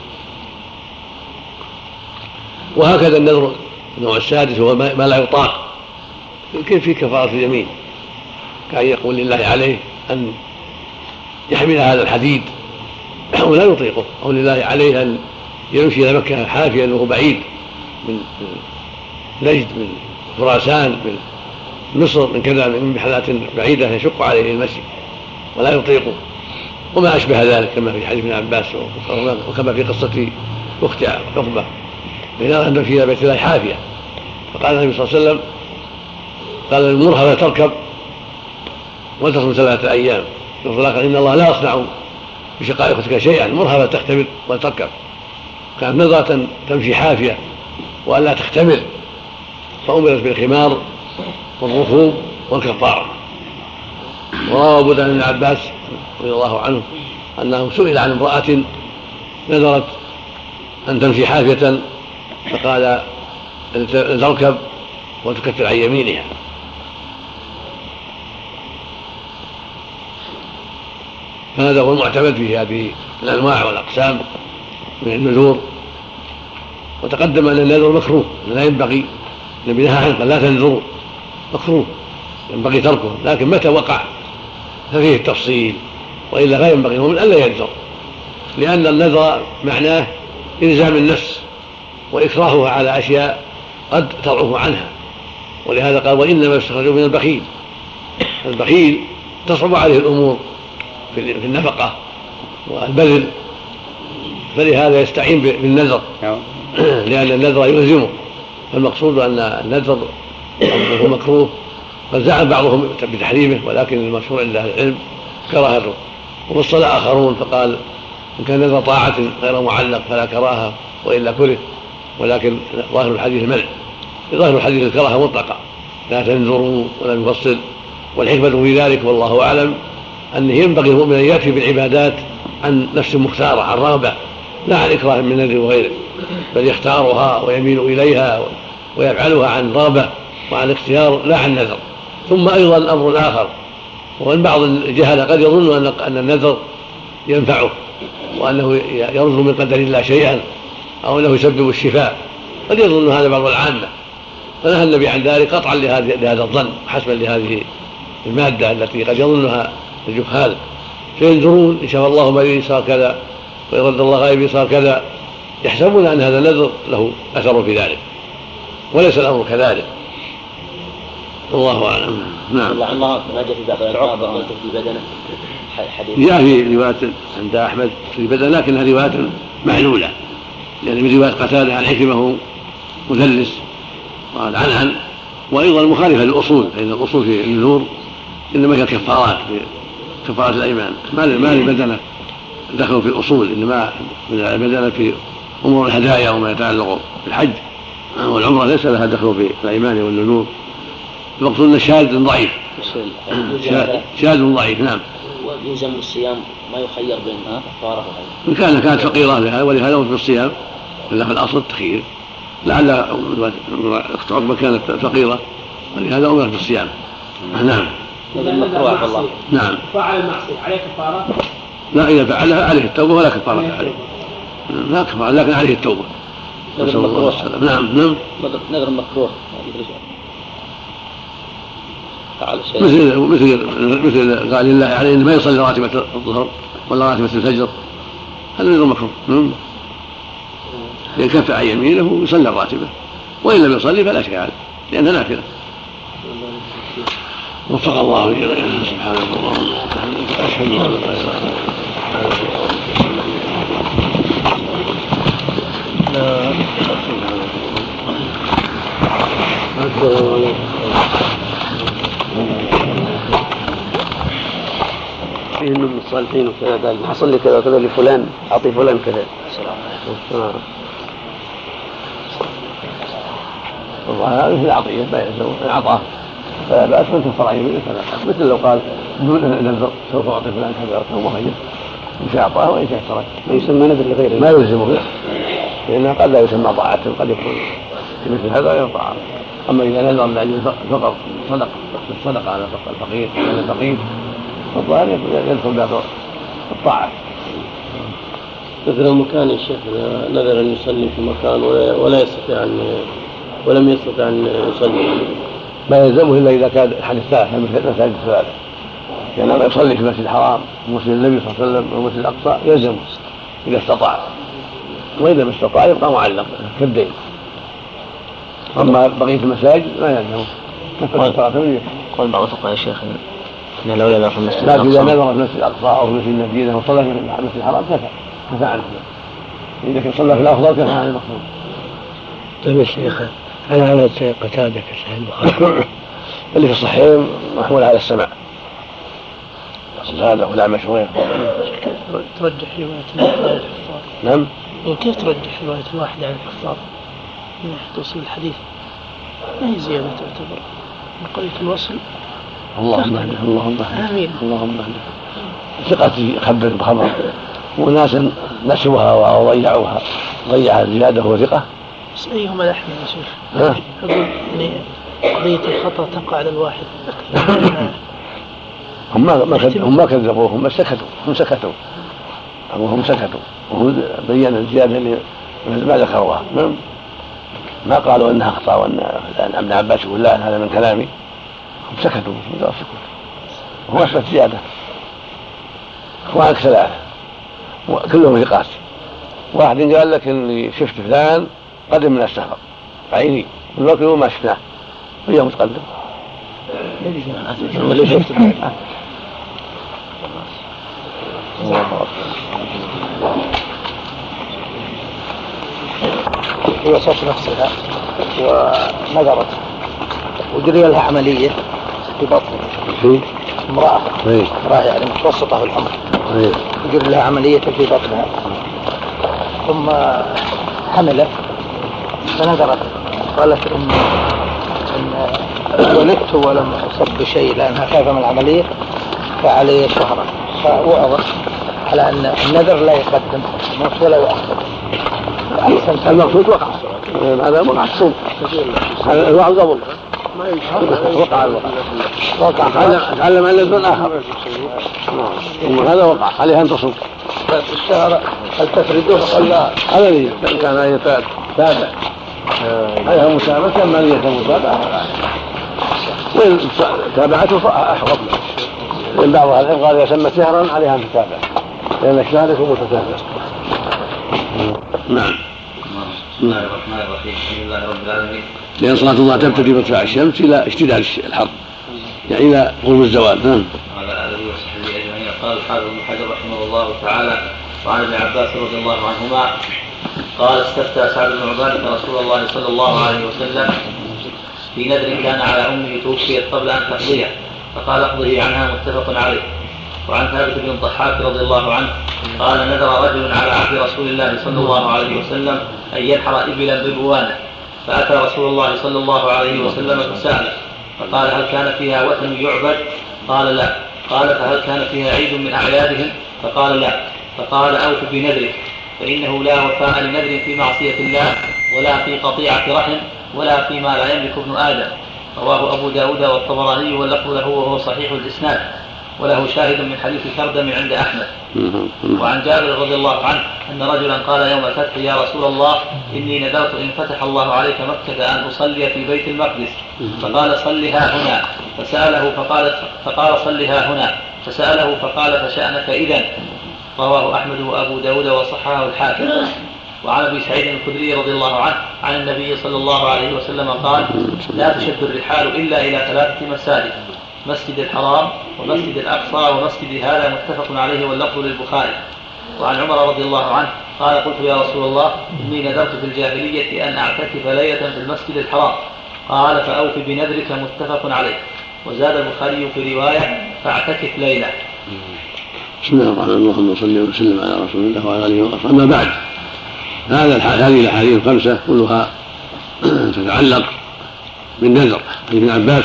وهكذا النذر النوع السادس هو ما لا يطاق، كيف في كفارة اليمين، كان يقول لله عليه أن يحمل هذا الحديد ولا يطيقه، أو لله عليه أن يمشي إلى مكة حافيا وهو بعيد من نجد من خراسان من مصر من كذا من محلات بعيدة يشق عليه المشي ولا يطيقه، وما أشبه ذلك كما في حديث ابن عباس وكما في قصة أخت عقبة بينما أن فيها بيت الله حافية، فقال النبي صلى الله عليه وسلم قال المرهبة تركب وتصم ثلاثة أيام، قال إن الله لا يصنع بشقاء أختك شيئا، مرهبة تختمر وتركب، كانت نظرة تمشي حافية وألا تختمر، فأمرت بالخمار والركوب والكفارة. وروى أبو داود بن عباس رضي الله عنه أنه سئل عن امرأة نذرت أن تمشي حافية فقال تركب وتكفر عن يمينها. فهذا هو المعتمد في هذه الأنواع والأقسام من النذور. وتقدم أن النذر مكروه لا ينبغي، النبي نهى عنه قال لا تنذروا، مكروه ينبغي تركه، لكن متى وقع ففيه التفصيل، وإلا لا ينبغي المؤمن ألا ينذر، لأن النذر معناه إلزام النفس وإكراهها على أشياء قد تضعف عنها، ولهذا قال وإنما يستخرج من البخيل. البخيل تصعب عليه الأمور في النفقة والبذل، فلهذا يستعين بالنذر لأن النذر يلزمه. فالمقصود أن النذر هو مكروه، قد زعم بعضهم بتحريمه، ولكن المشهور عند أهل العلم كراهته. وفصل آخرون فقال إن كان نذر طاعة غير معلق فلا كراهة وإلا كره، ولكن ظاهر الحديث المنع، ظاهر الحديث الكراهة مطلقة لا تنذروا ولم يفصل. والحكمة في ذلك والله أعلم أنه ينبغي المؤمن أن يأتي بالعبادات عن نفس مختارة، عن رغبة، لا عن إكراه من نذر وغيره، بل يختارها ويميل إليها ويفعلها عن رغبة وعن اختيار لا عن نذر. ثم أيضا الأمر الآخر، وأن بعض الجهلة قد يظن أن النذر ينفعه وأنه يرجو من قدر الله شيئا أو أنه يسبب الشفاء، قد يظن هذا بعض العامة، فنهى النبي عن ذلك قطعا لهذا الظن حسبا لهذه المادة التي قد يظنها الجهال. فينذرون إن شاء الله مريض صار كذا ويرد الله غائب صار كذا، يحسبون أن هذا النذر له أثر في ذلك، وليس الأمر كذلك، والله أعلم. نعم. الله الله ما جاء في بعض الألفاظ أو في بدنه حديث جاء في رواية عند أحمد في بدنه، لكنها رواية معلولة، يعني من رواية قتادة عن عكرمة مدلس قال عن عن وأيضا مخالفة للأصول، فإن الأصول في النذور إنما هي الكفارات، في كفارات الأيمان، ما للبدنة دخلوا في الأصول، إنما البدنة في أمور الهدايا وما يتعلق بالحج والعمرة ليس لها دخل في الأيمان والنذور. المقصود أن شاذ ضعيف، شاذ ضعيف. نعم. ويلزم الصيام ما يخير بين كفارة إن كان كانت فقيرة لها ولهذا في الصيام، إلا في الأصل التخيير، لعل أخت عقبة كانت فقيرة ولهذا أمرت بالصيام. نعم. المكروه والله. نعم. فعل المعصية عليه كفارة؟ لا، إذا فعلها عليه التوبة ولا كفارة عليه، لا كفارة لكن عليه التوبة. نذر مكروه. نعم. نعم. نذر مكروه. مثل مثل مثل قال الله عليه إنه ما يصلي راتبة الظهر ولا راتبة الفجر، هذا نذر مكروه. إن كف عن يمينه يصلي الراتبة، وإن لم يصلي فلا شيء عليه لأنها نافلة. وفق الله الجميع. سبحانه اللهم وبحمدك أشهد أن لا إله إلا أنت. فيه من الصالحين وكذا قال حصل لي كذا وكذا لفلان أعطي فلان كذا. السلام عليكم. هذا مثل العطية العطاء فلا بأس من كفر عن يمينه فلا بأس، مثل لو قال دون نذر سوف أعطي فلان كذا أو مخير إن شاء أعطاه وإن شاء ترك، ما يسمى نذر لغيره، ما يلزمه، لأنه قد لا يسمى طاعة، قد يكون في مثل هذا غير طاعة. أما إذا نذر من أجل الفقر صدق الصدقة على الفقير على الفقير فالظاهر يدخل باب الطاعة. مثل المكان يا شيخ نذر أن يصلي في مكان ولا يستطيع أن ولم يستطيع أن يصلي، ما يلزمه إلا إذا كان الحديث الثالث مثل المساجد الثلاثة، يعني لما يصلي في المسجد الحرام ومسجد النبي صلى الله عليه وسلم ومسجد الأقصى يلزمه إذا استطاع، وإذا ما استطاع يبقى معلق كالدين. أما بقية المساجد ما يلزمه. قال بعض الفقهاء يا شيخ إن لو نذر في المسجد الأقصى، لكن إذا نذر في المسجد الأقصى أو في مسجد المدينة وصلى في المسجد الحرام كفى كفى عنه، إذا كان صلى في الأفضل كفى عن المقصود. طيب يا شيخ أنا على قتادة في صحيح البخاري اللي في الصحيح محمول على السمع، هذا ولا مشهور. ترجح رواية الواحد على الحفاظ؟ نعم. وكيف ترجح رواية الواحد على الحفاظ من ناحية توصيل الحديث؟ ما هي زيادة تعتبر من قضية الوصل؟ اللهم اهده اللهم اهده آمين. اللهم اهده. ثقتي خبر بخبر وناسا نسوها وضيعوها، ضيع زيادة وثقة. بس أيهما الأحمد يا شيخ؟ أقول يعني قضية الخطأ تقع على الواحد هم ما هم ما كذبوه، هم سكتوا هم سكتوا هم سكتوا وهو بين الزيادة اللي ما ذكروها، ما قالوا أنها أخطأ وأن ابن عباس يقول لا هذا من كلامي، هم سكتوا مجرد سكوت وهو أثبت زيادة. أخوانك ثلاثة وكلهم ثقات، واحد قال لك إني شفت فلان قدم من السفر عيني والوكل وما شفناه وياه متقدم اللي شفت هي وصفت نفسها ونذرت وجري لها عملية في بطنها، امرأة امرأة يعني متوسطة في العمر، جري لها عملية في بطنها ثم حملت فنذرت قالت إن, إن ولدت ولم أصب بشيء لأنها خايفة من العملية فعلي شهرا، فوعظت على أن النذر لا يقدم الموت ولا يؤخر. المقصود وقع هذا وقع الصوم الوعظ قبل وقع الوقع وقع تعلم عن لذن آخر هذا وقع عليها أن تصوم الشهر هل تفرده ولا هذا لي كان يتابع عليها مسابقة ما ليس مسابقة وإن تابعته أحفظ لأن بعض العلم قال إذا سمت شهرا عليها أن تتابع لأن الشهر يكون متتابع. نعم. بسم الله الرحمن الرحيم الحمد لله رب العالمين. لأن صلاة الله تبتدي بارتفاع الشمس إلى اشتداد الحر يعني إلى غروب الزوال. نعم. وعلى آله وصحبه أجمعين. قال الحافظ ابن حجر رحمه الله تعالى وعن ابن عباس رضي الله عنهما قال استفتى سعد بن عبادة رسول الله صلى الله عليه وسلم في نذر كان على أمه توفيت قبل أن تقضيه فقال اقضه عنها متفق عليه. وعن ثابت بن الضحاك رضي الله عنه قال نذر رجل على عهد رسول الله صلى الله عليه وسلم أن ينحر إبلا ببوانه فأتى رسول الله صلى الله عليه وسلم فسأله فقال هل كان فيها وثن يعبد؟ قال لا. قال فهل كان فيها عيد من أعيادهم؟ فقال لا. فقال أوف بنذرك فإنه لا وفاء لنذر في معصية الله ولا في قطيعة رحم ولا فيما لا يملك ابن آدم. رواه أبو داود والطبراني واللفظ له وهو صحيح الإسناد وله شاهد من حديث كردم عند أحمد. وعن جابر رضي الله عنه أن رجلا قال يوم الفتح يا رسول الله إني نذرت إن فتح الله عليك مكة أن أصلي في بيت المقدس فقال صلها هنا فسأله فقال, فقال صلها هنا فسأله فقال فشأنك إذن. رواه أحمد وأبو داود وصححه الحاكم. وعن أبي سعيد الخدري رضي الله عنه عن النبي صلى الله عليه وسلم قال لا تشد الرحال إلا إلى ثلاثة مساجد مسجد الحرام ومسجد الأقصى ومسجد هذا متفق عليه واللفظ للبخاري. وعن عمر رضي الله عنه قال قلت يا رسول الله إني نذرت في الجاهلية أن أعتكف ليلة في المسجد الحرام قال فأوف بنذرك متفق عليه. وزاد البخاري في رواية فاعتكف ليلة. بسم الله الرحمن الرحيم اللهم صل وسلم على رسول الله وعلى آله وصحبه. أما بعد هذا هذه الأحاديث الخمسة كلها تتعلق بالنذر. عن ابن عباس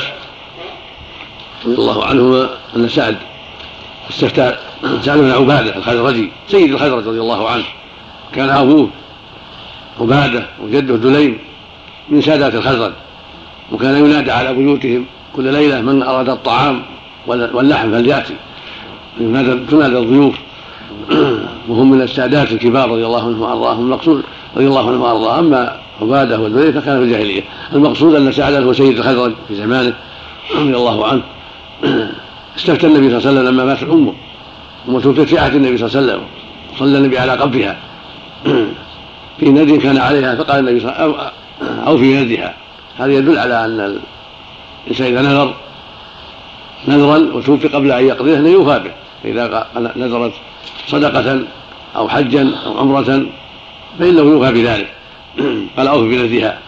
رضي الله عنهما أن سعد استفتى سعد بن عبادة الخزرجي سيد الخزرج رضي الله عنه كان أبوه عبادة وجده دليم من سادات الخزرج وكان ينادى على بيوتهم كل ليلة من أراد الطعام واللحم فليأتي تنادى الضيوف وهم من السادات الكبار رضي الله عنهم وأرضاهم. المقصود رضي الله عنهم وأرضاهم. أما عبادة والدليم فكان في الجاهلية. المقصود أن سعد هو سيد الخزرج في زمانه رضي الله عنه. استفتى النبي صلى الله عليه وسلم لما مات أمه ومتوفيت في عهد النبي صلى الله عليه وسلم صلى النبي على قبرها في نذر كان عليها فقال النبي صلى الله عليه وسلم أو في نذرها. هذا يدل على أن الإنسان إذا نذر نذرا وتوفي قبل أن يقضيه أنه يوفى به. إذا نذرت صدقة أو حجا أو عمرة فإنه يوفى بذلك. قال أوف بنذرها.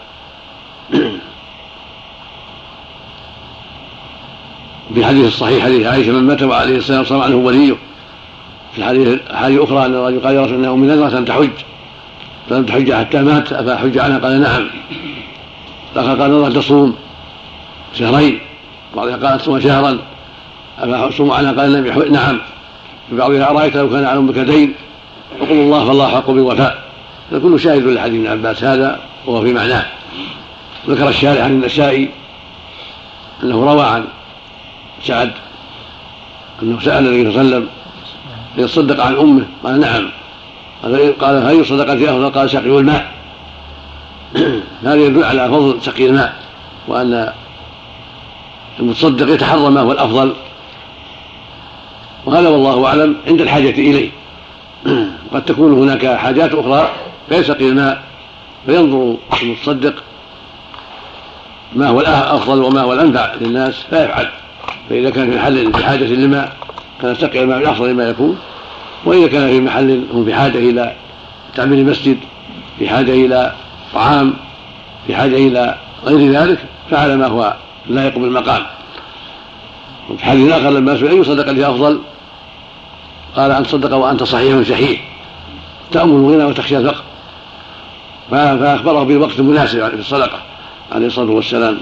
في الحديث الصحيح حديث عائشة من مات وعليه السلام صار عنه وليه. في الحديث حديث أخرى أن الرجل قال يا رسول الله أمي نذرت أن تحج فلم تحج حتى مات أفأحج عنها؟ قال نعم. الآخر قال نذرت تصوم شهرين بعضها قالت تصوم شهرا أفأصوم عنها؟ قال النبي نعم. في بعضها أرأيت لو كان على أمك دين وقل الله فالله حق بالوفاء. فكل شاهد لحديث ابن عباس هذا وهو في معناه. ذكر الشارع عن النسائي أنه روى عن سعد أنه سأل النبي صلى الله عليه وسلم يتصدق عن أمه قال نعم. قال هل صدقت أفضل؟ قال سقي الماء. هذا يدل على فضل سقي الماء وأن المتصدق يتحرى ما هو الأفضل وهذا والله أعلم عند الحاجة إليه. قد تكون هناك حاجات أخرى غير سقي الماء فينظر المتصدق ما هو الأفضل وما هو الأنفع للناس فيفعل. فإذا كان في محل في حاجة للماء كان سقي الماء من أفضل ما يكون وإذا كان في محل هم في حاجة إلى تعمير المسجد، في حاجة إلى طعام، في حاجة إلى غير ذلك، فعل ما هو لائق بالمقام. وفي حديث آخر لما سئل أي صدقة أفضل قال أن تصدق وأنت صحيح شحيح تأمل الغنى وتخشى الفقر، فأخبره بالوقت المناسب في الصدقة عليه الصلاة والسلام.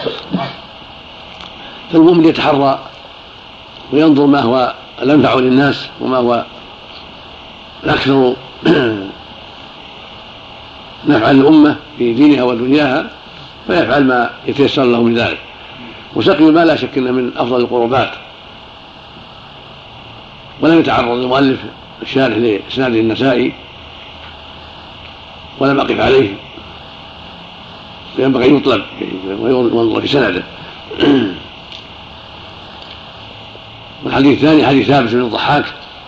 فالمؤمن يتحرى وينظر ما هو الأنفع للناس وما هو الأكثر نفعا للأمة في دينها ودنياها، فيفعل ما يتيسر له من ذلك. وسقي الماء لا شك أنه من أفضل القربات، ولم يتعرض المؤلف الشارح لإسناد النسائي ولم أقف عليه، ينبغي يطلب وينظر في سنده. والحديث الثاني حديث ثابت بن الضحاك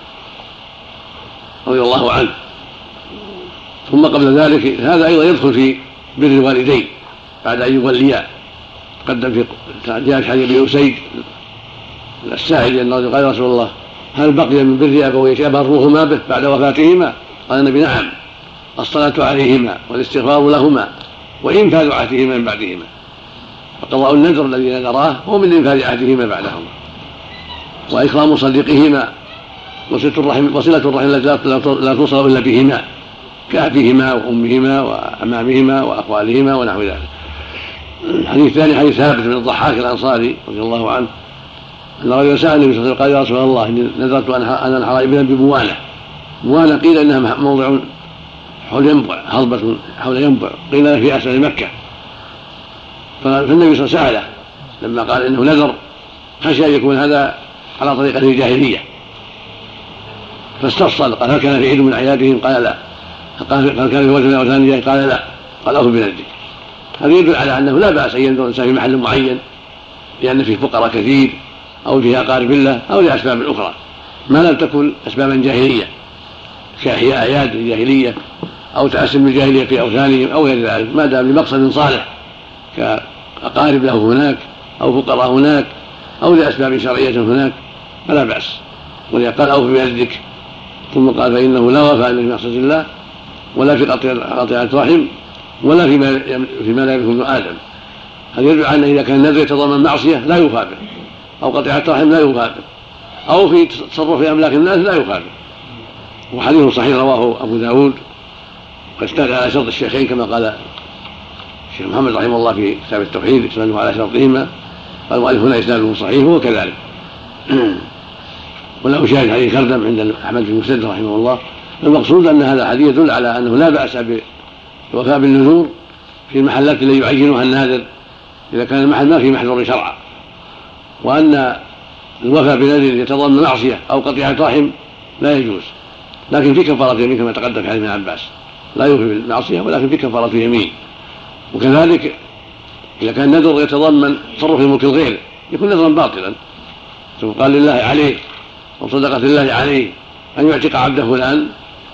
رضي الله عنه. ثم قبل ذلك هذا أيضا يدخل في بر الوالدين بعد أن يوليا. تقدم في جاء في حديث ابي اسيد الساعدي انه قال يا رسول الله هل بقي من بر ابويك ابرهما به بعد وفاتهما؟ قال النبي نعم، الصلاة عليهما والاستغفار لهما وإنفاذ عهدهما من بعدهما. فقضاء النذر الذي نذراه هو من إنفاذ عهدهما بعدهما، وإكرام صديقهما، وصلة الرحم وصلة الرحم التي لا توصل إلا بهما كأبيهما وأمهما وأمامهما وأخوالهما ونحو ذلك. الحديث الثاني حديث ثابت بن الضحاك الأنصاري رضي الله عنه أن رجلا سأل النبي صلى الله عليه وسلم قال يا رسول الله إني نذرت أن أنحر إبلا ببوانة. بوانة قيل إنها موضع حول ينبع، هضبة حول ينبع، قيل في أسفل مكة. فالنبي صلى الله عليه وسلم لما قال إنه نذر خشى أن يكون هذا على طريقة الجاهلية، فاستفصل قال هل كان في عيد من أعيادهم؟ قال لا. قال هل كان في وجه من أوثان؟ قال لا. قال أوفوا بنذرك. هذا يدل على أنه لا بأس أن ينذر الإنسان في محل معين لأن فيه فقراء كثير أو فيه أقارب الله أو لأسباب أخرى ما لم تكن أسبابا جاهلية كأحياء أعياد الجاهلية أو تأسم الجاهلية في أوثانهم أو غير ذلك، ما دام لمقصد صالح كأقارب له هناك أو فقراء هناك أو لأسباب شرعية هناك فلا بأس. ولذلك قال أوفوا بنذرك، ثم قال فإنه لا وفاء إلا في مقصد الله ولا في قطيعة رحم ولا فيما فيما لا يكون آدم. هذا يدل على أن إذا كان النذر يتضمن معصية لا يوفى به، أو قطيعة رحم لا يوفى به، أو في تصرف في أملاك الناس لا يوفى به. وحديث صحيح رواه أبو داود واستند على شرط الشيخين كما قال الشيخ محمد رحمه الله في كتاب التوحيد إسناده على شرطهما، قال المؤلف هنا إسناده صحيح وهو كذلك. وله شاهد حديث خردم عند أحمد بن مسدد رحمه الله. المقصود أن هذا الحديث يدل على أنه لا بأس بالوفاء بالنذور في المحلات التي يعينها الناذر إذا كان المحل ما فيه محذور شرعا، وأن الوفاء بنذر يتضمن معصية أو قطيعة رحم لا يجوز، لكن في كفارة يمين كما تقدم في حديث ابن عباس، لا يوفي بالمعصية ولكن في كفارة يمين. وكذلك إذا كان النذر يتضمن تصرف في ملك الغير يكون نذرا باطلا، ثم قال لله عليه وصدقة الله عليه أن يعتق عبده فلان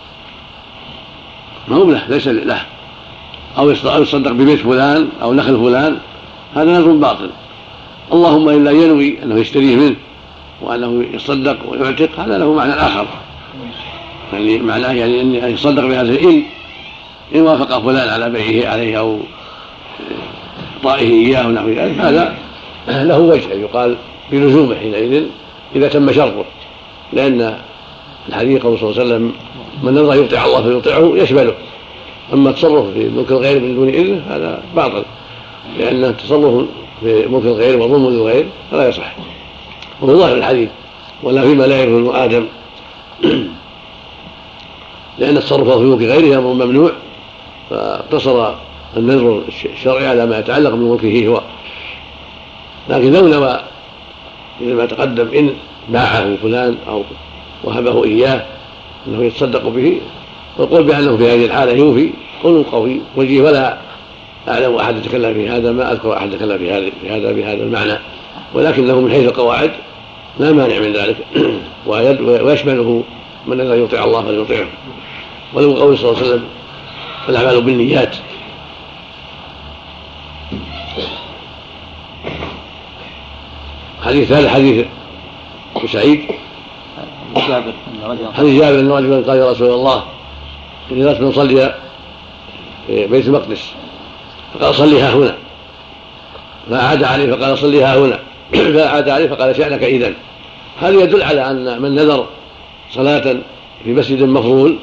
ما هو له ليس له، أو يصدق ببيت فلان أو نخل فلان، هذا نذر باطل. اللهم إلا ينوي أنه يشتريه منه وأنه يصدق ويعتق، هذا له معنى آخر، يعني معناه يعني أن يصدق بهذا إن إن وافق فلان على بيعه عليه أو إعطائه إياه ونحو ذلك، هذا له وجه يقال بلزومه حينئذ إذا تم شرطه، لأن الحديث قول صلى الله عليه وسلم من نذر يطيع الله فيطيعه يشمله. أما التصرف في ملك الغير من دون إذنه هذا باطل، لأن التصرف في ملك الغير وظلم للغير فلا يصح. وفي ظاهر الحديث ولا فيما لا يرث آدم، لأن التصرف في ملك غيره أمر ممنوع، فاقتصر النذر الشرعي على ما يتعلق بملكه هو. لكن لو نوى إذا ما تقدم إن باعه فلان أو وهبه إياه أنه يتصدق به، والقول بأنه في هذه الحالة يوفي قول قوي وجيه، ولا أعلم أحد يتكلم في هذا، ما أذكر أحد يتكلم في هذا في هذا بهذا المعنى، ولكنه من حيث القواعد لا مانع من ذلك ويشمله من لا يطيع الله فليطيعه. ولو قول صلى الله عليه وسلم الأعمال بالنيات. حديث هذا حديث سعيد حديث جابر أن رجلا قال يا رسول الله إني لست نصلي في بيت المقدس فقال صليها هنا، فأعاد عليه فقال صليها هنا، فأعاد عليه فقال شأنك إذن. هذا يدل على أن من نذر صلاة في مسجد مفضول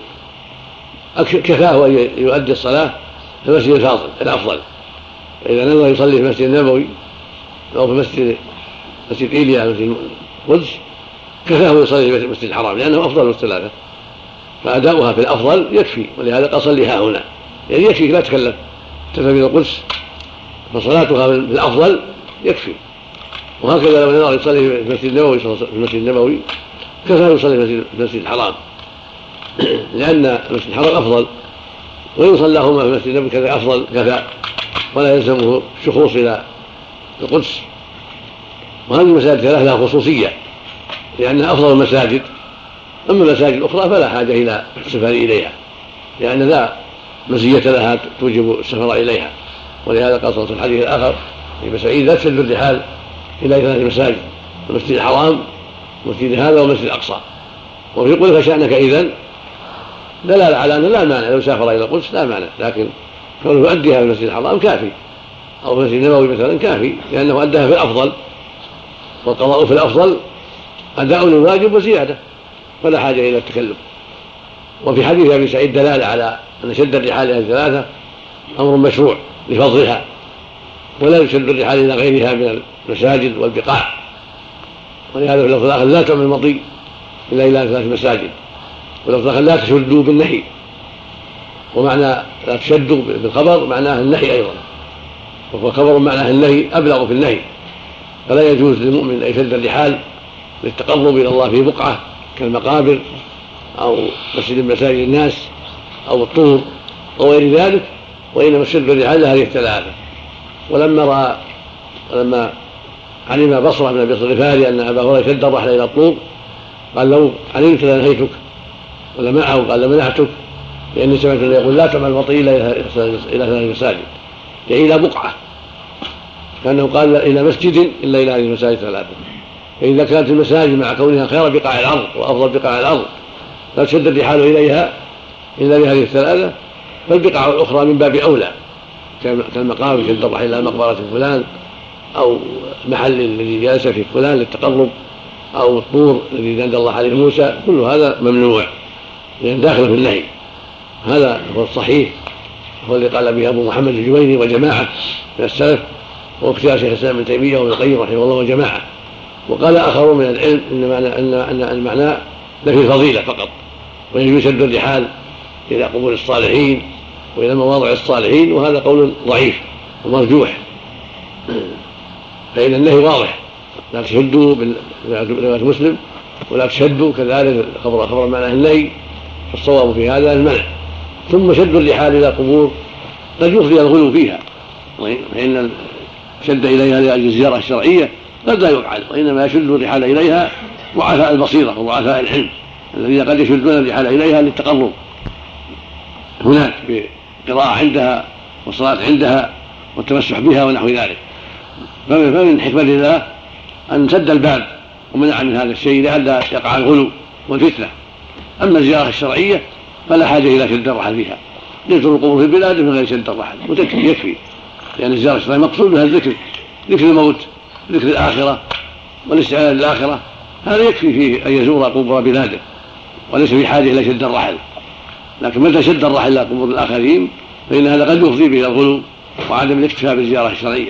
كفاه أن يؤدي الصلاة في المسجد الفاضل الأفضل. إذا نذر يصلي في المسجد النبوي أو في مسجد مسجد إيليا مسجد القدس كفاه يصلي في المسجد الحرام لأنه أفضل من الثلاثة، فأداؤها في الأفضل يكفي، ولهذا قال صليها هنا يعني يكفي لا تكلف تذهب إلى القدس، فصلاتها في الأفضل يكفي. وهكذا لو نذر يصلي في المسجد النبوي في المسجد النبوي كفاه يصلي في المسجد الحرام لأن المسجد الحرام أفضل، وإن صلاهما في المسجد النبوي كذا أفضل كفى ولا يلزمه الشخوص إلى القدس. وهذه المساجد ثلاث لها خصوصية لأنها أفضل المساجد، أما المساجد الأخرى فلا حاجة إلى السفر إليها لأن لا مزية لها توجب السفر إليها. ولهذا قال صلى الله عليه وسلم الحديث الآخر في سعيد لا تشد الرحال إلى ثلاث مساجد، المسجد الحرام والمسجد هذا والمسجد الأقصى. وفي قوله فشأنك إذن دلالة على أنه لا مانع لو سافر إلى القدس لا مانع، لكن كونه يؤديها في المسجد الحرام كافي أو في المسجد النبوي مثلا كافي لأنه أداها في الأفضل، والقضاء في الأفضل أداء الواجب وزيادة فلا حاجة إلى التكلف. وفي حديث أبي سعيد دلالة على أن شد الرحال إلى الثلاثة أمر مشروع لفضلها، ولا يشد الرحال إلى غيرها من المساجد والبقاع. ولهذا في اللفظ الآخر لا تعمل المطي إلا إلى ثلاث مساجد، واللفظ الآخر لا تشدوا بالنهي، ومعنى لا تشدوا بالخبر معناه النهي أيضا، وهو خبر معناه النهي أبلغ في النهي. فلا يجوز للمؤمن أن يشد الرحال للتقرب إلى الله في بقعة كالمقابر أو مسجد مساجد الناس أو الطور أو غير ذلك، وإنما شد الرحال هذه الثلاثة. ولما رأى لما علم بصرة من أبي الغفاري أن أبا هريرة شد الرحل إلى الطور قال لو علمت لنهيتك، ولمعه قال لمنعتك، لأني سمعت أنه يقول لا تعمل المطي إلى ثلاث مساجد يعني إلى بقعة، كأنه قال إلى مسجد إلا إلى هذه المساجد ثلاثة. فإذا كانت المساجد مع كونها خير بقاع الأرض وأفضل بقاع الأرض لا تشد الرحال إليها إلا لهذه الثلاثة، فالبقاع الأخرى من باب أولى كالمقام شد الرحل إلى مقبرة فلان أو المحل الذي جلس فيه فلان للتقرب أو الطور الذي نادى الله عليه موسى، كل هذا ممنوع لأن داخل في النهي. هذا هو الصحيح، هو اللي قال به أبو محمد الجويني وجماعة من السلف، واختيار شيخ الإسلام ابن تيمية وابن القيم رحمه الله وجماعة. وقال آخرون من العلم إن معنى أن المعنى لفي الفضيلة فقط، ويجوز شد الرحال إلى قبور الصالحين وإلى مواضع الصالحين، وهذا قول ضعيف ومرجوح، فإن النهي واضح لا تشدوا برواية مسلم ولا تشدوا كذلك خبر خبر معناه النهي، فالصواب في هذا المنع. ثم شد الرحال إلى قبور قد يفضي الغلو فيها، فإن شد إليها لأجل الزيارة الشرعية قد لا يفعل، وإنما يشد الرحال إليها ضعفاء البصيرة وضعفاء العلم الذين قد يشدون الرحال إليها للتقرب هناك بقراءة عندها والصلاة عندها والتمسح بها ونحو ذلك. فمن حكمة الله أن سد الباب ومنع من هذا الشيء لئلا يقع الغلو والفتنة. أما الزيارة الشرعية فلا حاجة إلى شد الرحل فيها، يزور القبور في البلاد من غير شد الرحل وتكفي يكفي، لأن الزيارة الشرعية مقصود بها الذكر، ذكر الموت، ذكر الآخرة والاستعداد للآخرة، هذا يكفي فيه أن يزور قبور بلاده وليس في حاجة إلى شد الرحل. لكن متى شد الرحل إلى قبور الآخرين فإن هذا قد يفضي به الغلو وعدم الاكتفاء بالزيارة الشرعية.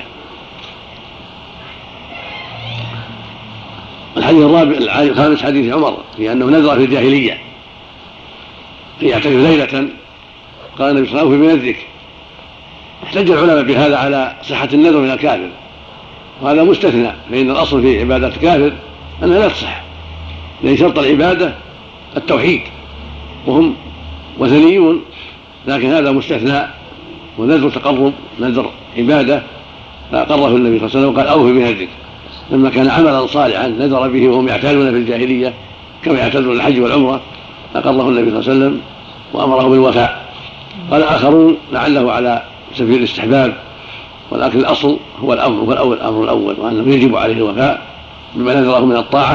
الحديث الرابع الخامس حديث عمر في أنه نذر في الجاهلية في يعتكف ليلة، قال النبي صلى الله عليه وسلم في بنذرك. احتج العلماء بهذا على صحة النذر من الكافر، وهذا مستثنى، فإن الأصل في عبادة الكافر أنها لا تصح، لأن شرط العبادة التوحيد وهم وثنيون، لكن هذا مستثنى ونذر تقرب نذر عبادة فأقره النبي صلى الله عليه وسلم وقال أوفي بنذرك، لما كان عملا صالحا نذر به وهم يعتادون في الجاهلية كما يعتادون الحج والعمرة أقره النبي صلى الله عليه وسلم وأمره بالوفاء. قال آخرون لعله على سبيل الاستحباب، ولكن الأصل هو الأمر هو الأول الأمر الأول وأنه يجب عليه الوفاء بما نذره من الطاعة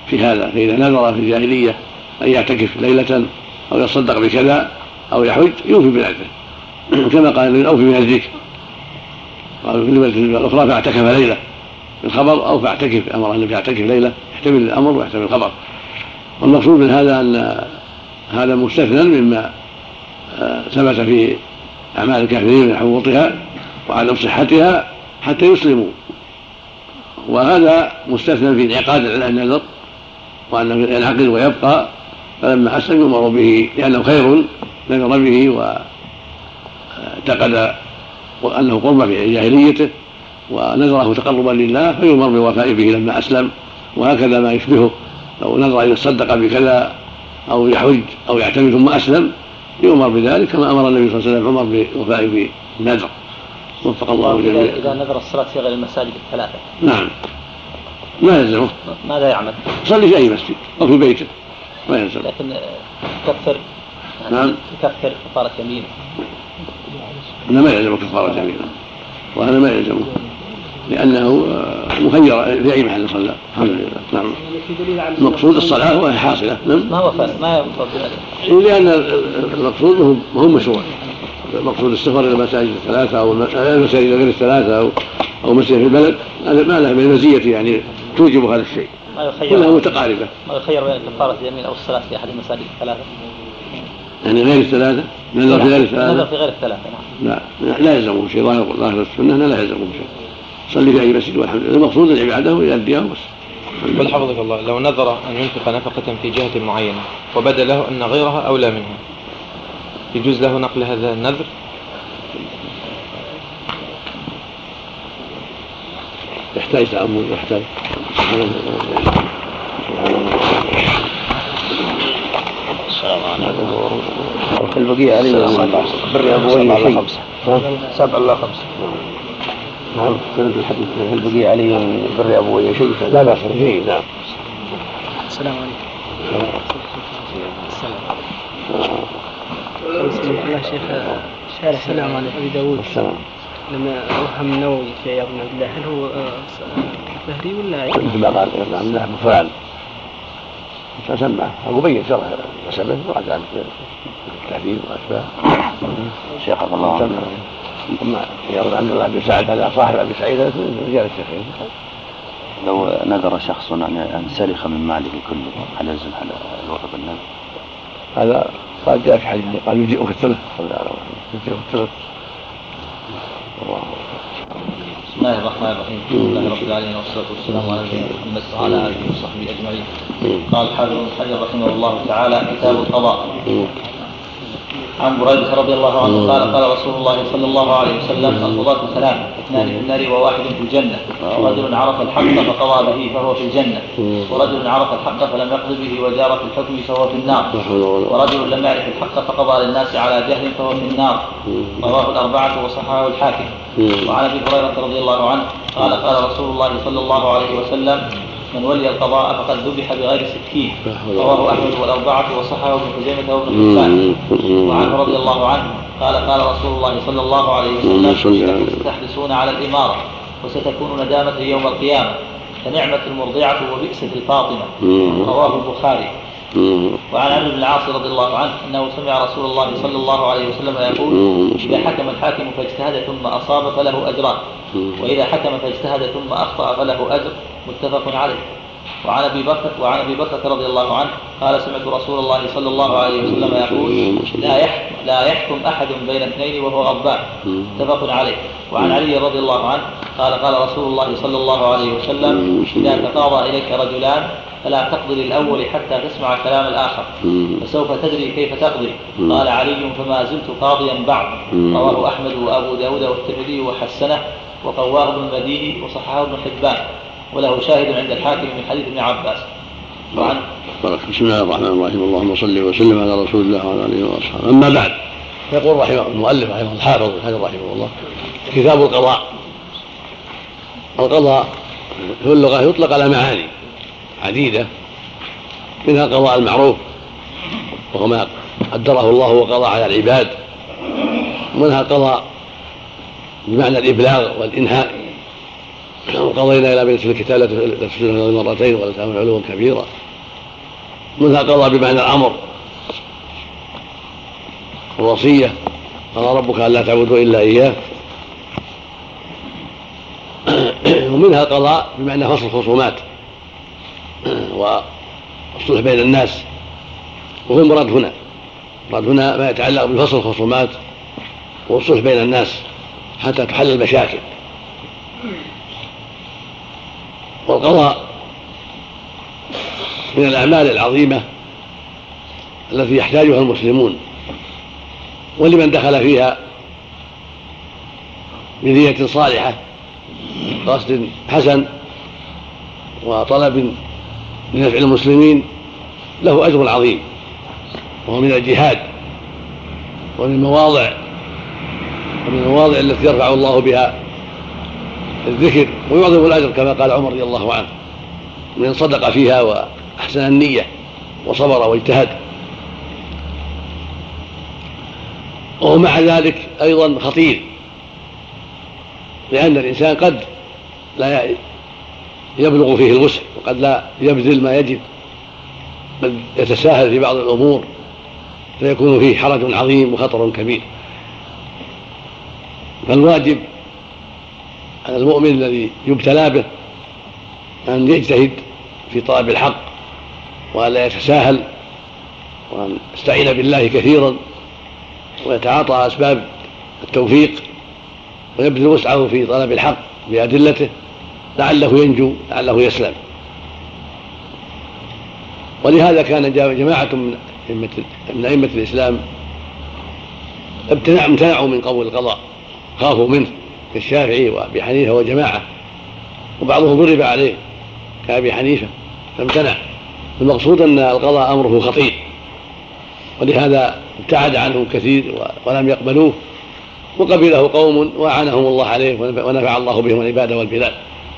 في هذا، فإذا نذر في الجاهلية أن يعتكف ليلة أو يصدق بكذا أو يحج يوفي بنذره كما قال النبي أوفي من الذكر، قالوا في الرواية الأخرى فاعتكف ليلة الخبر أو فاعتكف، أمر النبي يعتكف ليلة يحتمل الأمر ويحتمل الخبر. والمقصود من هذا أن هذا مستثنى مما ثبت في أعمال الكافرين من حقوقها وعدم صحتها حتى يسلموا، وهذا مستثنى في انعقاد النذر وأنه ينعقد ويبقى، فلما أسلم يؤمر به لأنه خير نذر به واعتقد وأنه قرب في جاهليته ونذره تقربا لله فيؤمر بالوفاء به لما أسلم. وهكذا ما يشبهه لو نذر أن يصدق بكذا أو يحج أو يعتمد ثم أسلم يؤمر بذلك كما أمر النبي صلى الله عليه وسلم عمر بالوفاء بالنذر. وفق الله جميعا. إذا نذر الصلاة في غير المساجد الثلاثة نعم ما يلزمه، ماذا يعمل؟ يصلي في أي مسجد أو في بيته ما يلزم، لكن يكفر يعني نعم يكفر كفارة يمين. إنه ما يلزمه كفارة يمين، وهذا ما يلزمه لأنه مخير في أي محل صلى. الحمد لله. نعم المقصود الصلاة وهي حاصلة. ما هو فاسد ما يفضل بذلك لأن المقصود ما هو مشروع. المقصود السفر إلى المساجد الثلاثة أو المساجد غير الثلاثة أو أو مسجد في البلد هذا ما له من مزية يعني توجب هذا الشيء، كلها متقاربة. ما يخير بين كفارة اليمين أو الصلاة في أحد المساجد الثلاثة يعني غير الثلاثة نذر في غير الثلاثة نذر في غير الثلاثة نعم. لا لا يلزمه شيء، ظاهر ظاهر السنة لا يلزمه شيء، صلي في أي مسجد والحمد لله. المقصود العبادة ويؤديها بس. بل حفظك الله لو نذر أن ينفق نفقة في جهة معينة وبدا له أن غيرها أولى منها يجوز له نقل هذا النذر؟ يحتاج تأمل يحتاج السلام عليكم. البقية علي بر أبوي شيء سبع الله خمسة. نعم سند الحديث البقية علي بر أبوي شيء لا بأس به. نعم. السلام عليكم. بسم الله شيخ شارح السلام على أبي داود. السلام. لما وهم النووي في عياض بن عبد الله هل هو فهري ولا مثل ما قال ابن عبد الله مفعل فسمع أبو بين شرح وسبب وعد عنه التحديد وأشباه. شيخ الله أما عياض عبد الله بن سعد هذا صاحب أبي سعيد من رجال الشيخين. لو نذر شخص أن سلخ من ماله كله هل يلزم على الوقت بالنذر؟ هذا قال جاء في حديث قال يجيء في الثلث يجيء في الثلث. بسم الله الرحمن الرحيم. الحمد لله رب العالمين والصلاة والسلام على نبينا محمد وعلى آله وصحبه أجمعين. قال الحافظ ابن حجر رحمه الله تعالى كتاب القضاء. عن بريدة رضي الله عنه قال قال رسول الله صلى الله عليه وسلم القضاة ثلاث اثنان في النار وواحد في الجنة، رجل عرف الحق فقضى به فهو في الجنة، ورجل عرف الحق فلم يقض به وجار في الحكم فهو في النار، ورجل لم يعرف الحق فقضى للناس على جهل فهو في النار. رواه الأربعة وصححه الحاكم. وعن أبي هريرة رضي الله عنه قال قال رسول الله صلى الله عليه وسلم من ولي القضاء فقد ذبح بغير سكين. رواه أحمد والأربعة وصححه ابن خزيمة وابن حبان. وعنه رضي الله عنه قال قال رسول الله صلى الله عليه وسلم تحدثون على الإمارة وستكون ندامة يوم القيامة فنعمة المرضعة وبئست الفاطمة. رواه البخاري. وعن عمرو بن العاص رضي الله عنه أنه سمع رسول الله صلى الله عليه وسلم يقول إذا حكم الحاكم فاجتهد ثم أصاب فله أجران، وإذا حكم فاجتهد ثم أخطأ فله أجر. متفق عليه. وعن أبي بكر وعن أبي بكر رضي الله عنه قال سمعت رسول الله صلى الله عليه وسلم يقول لا يحكم لا يحكم أحد بين اثنين وهو غضبان. متفق عليه. وعن علي رضي الله عنه قال قال رسول الله صلى الله عليه وسلم إذا تقاضى إليك رجلان فلا تقضي للأول حتى تسمع كلام الآخر فسوف تدري كيف تقضي. قال علي فما زلت قاضيا بعد. رواه أحمد وأبو داود والترمذي وحسنه وقواه ابن المديني وصححه ابن حبان وله شاهد عند الحاكم من حديث ابن عباس. وعن بسم الله الرحمن الرحيم. اللهم صل وسلم على رسول الله وعلى اله واصحابه. اما بعد يقول رحمه المؤلف رحمه الحافظ ابن حجر رحمه الله كتاب القضاء. القضاء في اللغة يطلق على معاني عديدة، منها قضاء المعروف وهو ما قدره الله وقضى على العباد، ومنها قضاء بمعنى الإبلاغ والإنهاء وقضينا إلى بنت الكتاب لا تسجدن مرتين ولا تعمل علوا كبيرا. منها قضى بمعنى الأمر الوصية، قال ربك ألا تعبدوا إلا إياه. ومنها قضاء بمعنى فصل الخصومات والصلح بين الناس، وهو المراد هنا المراد هنا ما يتعلق بفصل الخصومات والصلح بين الناس حتى تحل المشاكل. والقضاء من الأعمال العظيمة التي يحتاجها المسلمون، ولمن دخل فيها بنية صالحة قصد حسن وطلب لنفع المسلمين له أجر عظيم، وهو من الجهاد ومن المواضع ومن المواضع التي يرفع الله بها الذكر ويعظم الأجر كما قال عمر رضي الله عنه، من صدق فيها وأحسن النية وصبر واجتهد. ومع ذلك أيضا خطير، لأن الإنسان قد لا يبلغ فيه الوسع وقد لا يبذل ما يجب، قد يتساهل في بعض الأمور فيكون فيه حرج عظيم وخطر كبير. فالواجب على المؤمن الذي يبتلى به أن يجتهد في طلب الحق وألا يتساهل، وأن يستعين بالله كثيرا ويتعاطى أسباب التوفيق ويبذل وسعه في طلب الحق بأدلته لعله ينجو لعله يسلم. ولهذا كان جماعة من أئمة الإسلام امتنعوا من قبول القضاء، خافوا منه كالشافعي وأبي حنيفة وجماعة، وبعضهم ضرب عليه كأبي حنيفة فامتنع. المقصود أن القضاء أمره خطير، ولهذا ابتعد عنه كثير ولم يقبلوه، وقبله قوم وأعانهم الله عليه ونفع الله بهم العباد والبلاد.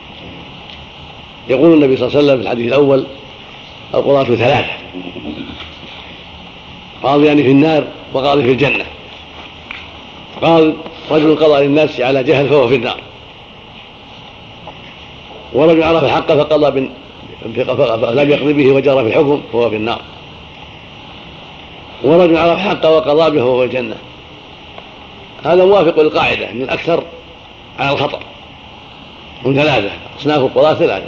يقول النبي صلى الله عليه وسلم في الحديث الأول: القضاة ثلاثة، قاضيان في النار وقاضي في الجنة. قال: رجل قضى للناس على جهل فهو في النار، ورجل عرف الحق فقضى فلم يقضي به وجرى في الحكم فهو في النار، ورجل عرف الحق وقضى به فهو في الجنة. هذا موافق للقاعدة من الأكثر على الخطر، من ثلاثة أصناف القضاة ثلاثة: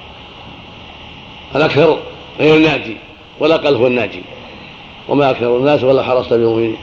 الأكثر غير الناجي والأقل هو الناجي، وما أكثر الناس ولا حرصت بمؤمنين.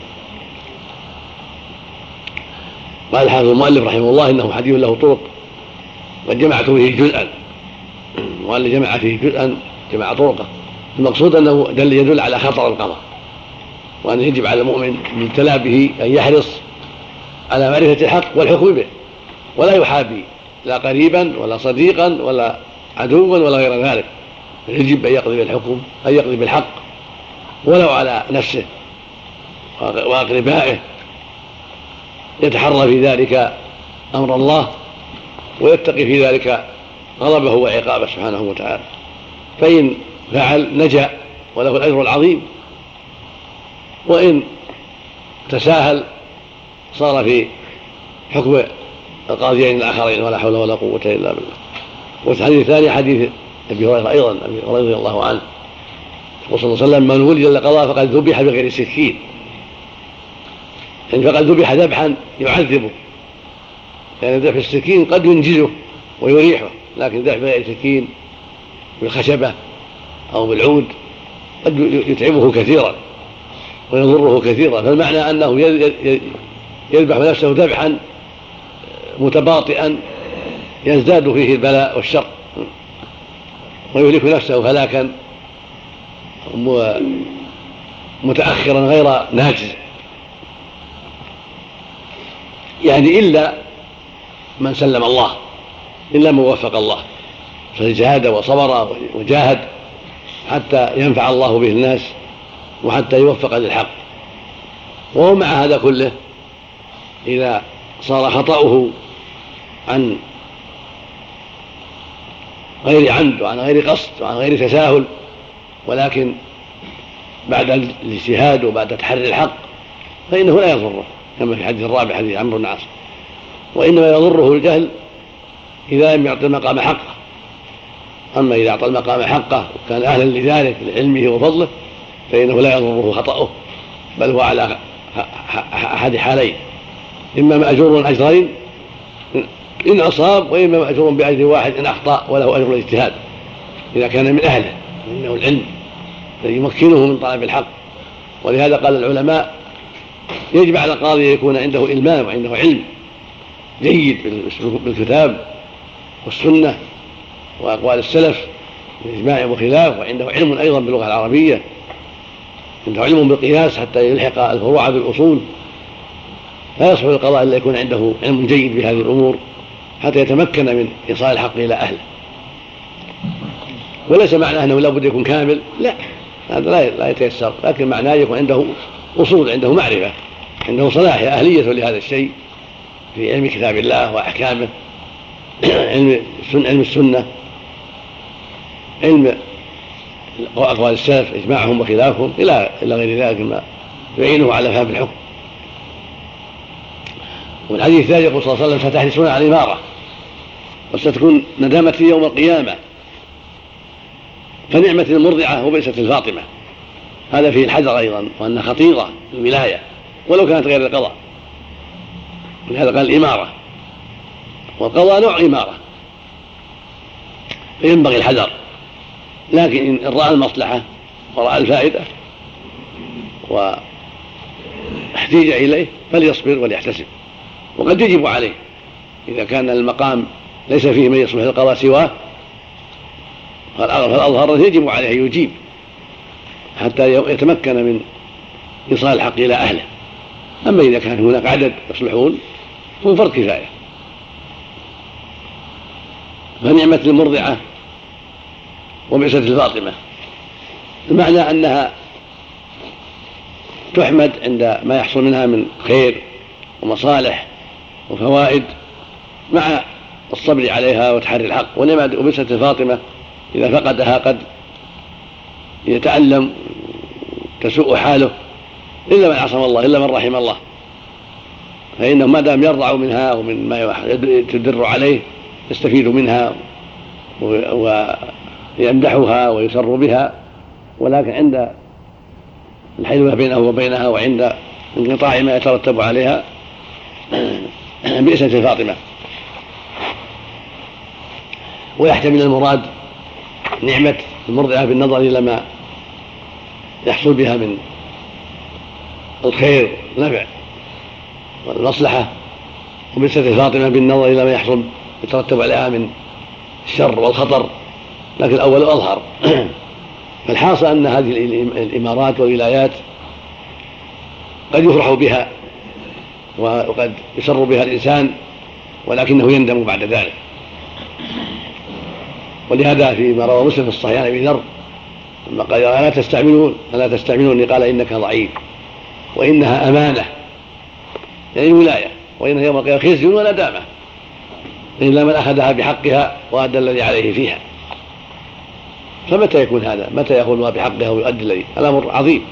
قال الحافظ المؤلف رحمه الله: إنه حديث له طرق قد جمعت فيه جزءا، وقال جمع فيه جزءا جمع طرقه. المقصود أنه دل يدل على خطر القضاء، وأن يجب على المؤمن المبتلى به أن يحرص على معرفة الحق والحكم به، ولا يحابي لا قريبا ولا صديقا ولا عدوا ولا غير ذلك. يجب أن يقضي بالحكم أن يقضي بالحق ولو على نفسه وأقربائه، يتحرى في ذلك أمر الله ويتقي في ذلك غضبه وعقابه سبحانه وتعالى. فإن فعل نجا وله الأجر العظيم، وإن تساهل صار في حكم القاضيين الآخرين ولا حول ولا قوة إلا بالله. والحديث الثاني حديث أبي هريرة أيضا أبي هريرة رضي الله عنه، وصلى الله عليه وسلم: من ولد للقضاء فقد ذبح بغير سكين، يعني فقد ذبح ذبحا يعذبه، يعني ذبح السكين قد ينجزه ويريحه، لكن ذبح بغير سكين بالخشبة أو بالعود قد يتعبه كثيرا ويضره كثيرا. فالمعنى أنه يذبح نفسه ذبحا متباطئا يزداد فيه البلاء والشر ويهلك نفسه هلاكا متأخرا غير ناجز، يعني إلا من سلم الله، إلا من وفق الله فجاهد وصبر وجاهد حتى ينفع الله به الناس وحتى يوفق للحق. ومع هذا كله إذا صار خطأه عن غير عمد وعن غير قصد وعن غير تساهل، ولكن بعد الاجتهاد وبعد تحري الحق، فإنه لا يضره، كما في الحديث الرابع حديث عمرو بن العاص. وإنما يضره الجهل إذا لم يعطي المقام حقه. أما إذا أعطى المقام حقه وكان أهلا لذلك لعلمه وفضله فإنه لا يضره خطأه، بل هو على أحد حالين: إما مأجور أجرين إن أصاب، وإما مأجور بأجر واحد إن أخطأ وله أجر الاجتهاد إذا كان من أهله، إنه العلم الذي يمكنه من طلب الحق. ولهذا قال العلماء: يجب على القاضي أن يكون عنده إلمام وعنده علم جيد بالكتاب والسنة وأقوال السلف من إجماع وخلاف، وعنده علم أيضا باللغة العربية، عنده علم بالقياس حتى يلحق الفروع بالأصول. لا يصح للقضاء إلا يكون عنده علم جيد بهذه الأمور حتى يتمكن من إيصال الحق إلى أهله. وليس معناه أنه لا بد يكون كامل، لا، هذا لا يتيسر، لكن معناه يكون عنده أصول، عنده معرفة، عنده صلاح أهلية لهذا الشيء في علم كتاب الله وأحكامه، علم السنة، علم أقوال السلف إجماعهم وخلافهم إلى غير ذلك ما يعينه على فهم الحكم. والحديث الثاني يقول صلى الله عليه وسلم: ستحرصون على الإمارة وستكون ندامتي يوم القيامة، فنعمة المرضعة وبئست الفاطمة. هذا فيه الحذر أيضا، وأنها خطيرة الولاية ولو كانت غير القضاء. ولهذا قال الإمارة، والقضاء نوع إمارة فينبغي الحذر، لكن إن رأى المصلحة ورأى الفائدة واحتاج إليه فليصبر وليحتسب. وقد يجب عليه إذا كان المقام ليس فيه من يصلح القضاء سواه، فالأظهر يجب عليه أن يجيب حتى يتمكن من إيصال الحق إلى أهله. أما إذا كان هناك عدد يصلحون هم فرض كفاية. فنعمة المرضعة وبئست الفاطمة، المعنى أنها تحمد عند ما يحصل منها من خير ومصالح وفوائد مع الصبر عليها وتحري الحق. ونعمة وبئست الفاطمة إذا فقدها قد يتألم تسوء حاله، إلا من عصم الله، إلا من رحم الله، فإنه ما دام يرضع منها ومن ما تدر عليه يستفيد منها ويمدحها ويسر بها. ولكن عند الحيلولة بينه وبينها وعند انقطاع ما يترتب عليها بئست الفاطمة. ويحتمل المراد نعمة المرضعة بالنظر إلى ما يحصل بها من الخير والنفع والمصلحة، وبئست الفاطمة بالنظر إلى ما يحصل يترتب عليها من الشر والخطر، لكن الأول أظهر. فالحاصل أن هذه الإمارات والولايات قد يفرح بها وقد يسر بها الإنسان، ولكنه يندم بعد ذلك. ولهذا فيما روى مسلم في الصحيح عن أبي ذر لما قال: ألا تستعملون ألا تستعملوني قال: إنك ضعيف وإنها أمانة، يعني ولاية، وإنها يوم القيامة خزي وندامة إلا من أخذها بحقها وأدى الذي عليه فيها. فمتى يكون هذا؟ متى يأخذها بحقها ويؤدي الذي؟ الأمر عظيم،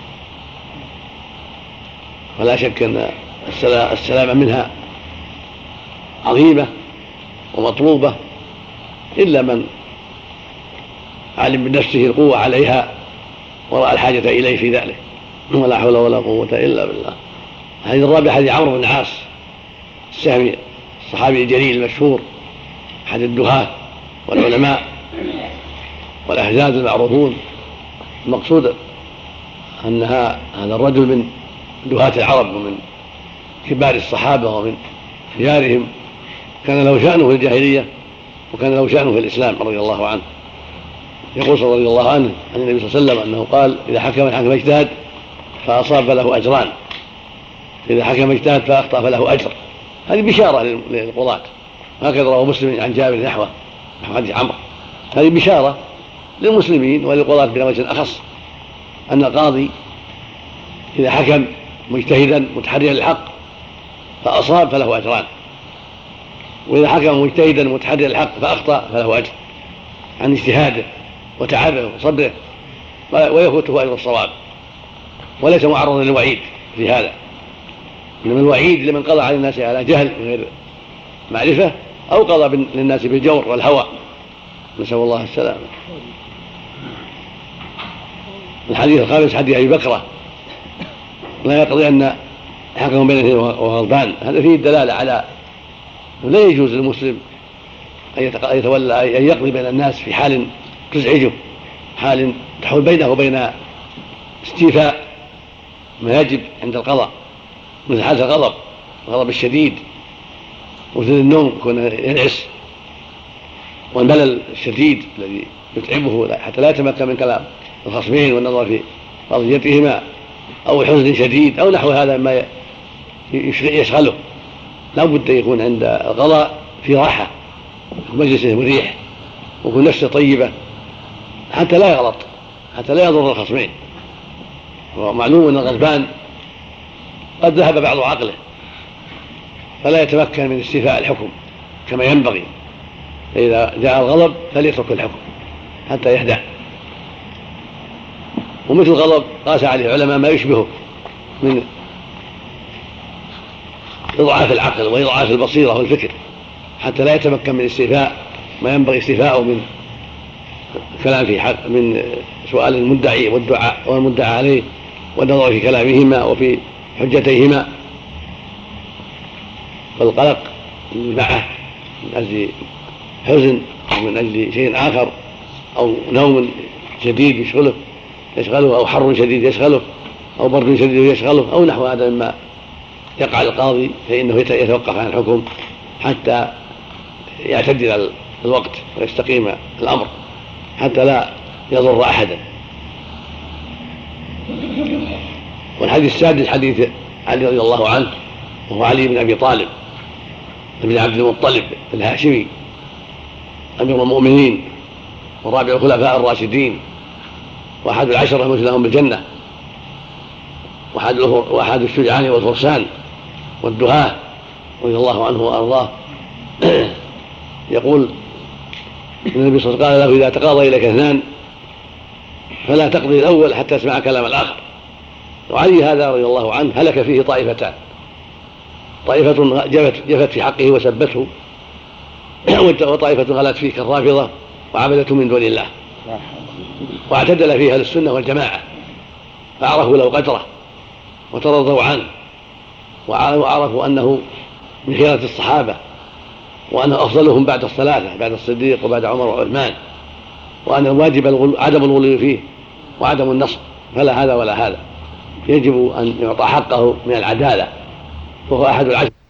ولا شك أن السلامة منها عظيمة ومطلوبة، إلا من علم بنفسه القوة عليها ورأى الحاجة إليه في ذلك، ولا حول ولا قوة إلا بالله. هذه الرابعة حديث عمرو بن العاص السهمي الصحابي الجليل المشهور أحد الدهاة والعلماء والأحزاب المعروفون. المقصود أنها هذا الرجل من دهاة العرب ومن كبار الصحابة ومن خيارهم، كان له شأنه في الجاهلية وكان له شأنه في الإسلام رضي الله عنه. يقول رضي الله عنه عن النبي صلى الله عليه وسلم أنه قال: إذا حكم الحاكم اجتهد فأصاب فله أجران، إذا حكم اجتهد فأخطأ فله أجر. هذه بشارة للقضاة، هكذا رواه مسلم عن جابر نحوه نحو حديث عمرو. هذه بشارة للمسلمين وللقضاة بوجه أخص، أن القاضي إذا حكم مجتهدا متحريا للحق فأصاب فله أجران، وإذا حكم مجتهدا متحريا للحق فأخطأ فله أجر عن اجتهاده وتعبه وصبره، ويفوته أجر الصواب، وليس معرضا للوعيد في هذا. إنما الوعيد لمن قضى على الناس على جهل من غير معرفة أو قضى للناس بالجور والهوى، نسأل الله السلامة. الحديث الخامس حديث أبي بكرة لا يقضي أن حكم بين اثنين وغضبان، هذا فيه الدلالة على لا يجوز للمسلم أن يتولى أن يقضي بين الناس في حال تزعجه، حال تحول بينه وبين استيفاء ما يجب عند القضاء، مثل حالة الغضب الغضب الشديد، مثل النوم يكون ينعس، والملل الشديد الذي يتعبه حتى لا يتمكن من كلام الخصمين والنظر في قضيتهما، أو الحزن شديد أو نحو هذا ما يشغله. لا بد أن يكون عند القضاء في راحة، مجلسه مريح، ويكون نفسه طيبة حتى لا يغلط، حتى لا يضر الخصمين. ومعلوم أن الغضبان قد ذهب بعض عقله فلا يتمكن من استيفاء الحكم كما ينبغي، فإذا جاء الغضب فليترك الحكم حتى يهدأ. ومثل الغضب قاس عليه العلماء ما يشبهه من إضعاف العقل وإضعاف البصيرة والفكر حتى لا يتمكن من استيفاء ما ينبغي استيفاءه من كلام في حق، من سؤال المدعي والدعاء والمدعى عليه والنظر في كلامهما وفي حجتيهما. فالقلق معه من أجل حزن أو من أجل شيء آخر أو نوم شديد يشغله يشغله أو حر شديد يشغله أو برد شديد يشغله أو نحو هذا مما يقع القاضي، فإنه يتوقف عن الحكم حتى يعتدل الوقت ويستقيم الأمر حتى لا يضر أحدا. والحديث السادس حديث علي رضي الله عنه، وهو علي بن أبي طالب بن عبد المطلب الهاشمي أمير المؤمنين ورابع الخلفاء الراشدين وأحد العشرة مثلهم بالجنة، وأحد الشجعان والفرسان والدهاة رضي الله عنه وأرضاه. يقول النبي صلى الله عليه وسلم: قال له: إذا تقاضى إليك اثنان فلا تقضي الأول حتى تسمع كلام الآخر. وعلي هذا رضي الله عنه هلك فيه طائفتان، طائفة جفت في حقه وسبته، وطائفة غلت فيه كالرافضة وعبدته من دون الله، واعتدل فيها للسنة والجماعة فعرفوا له قدره وترضوا عنه وعرفوا أنه من خيرة الصحابة وأنه أفضلهم بعد الثلاثة، بعد الصديق وبعد عمر وعثمان، وأن الواجب عدم الغلو فيه وعدم النصب، فلا هذا ولا هذا، يجب أن يعطى حقه من العدالة، وهو أحد العشر.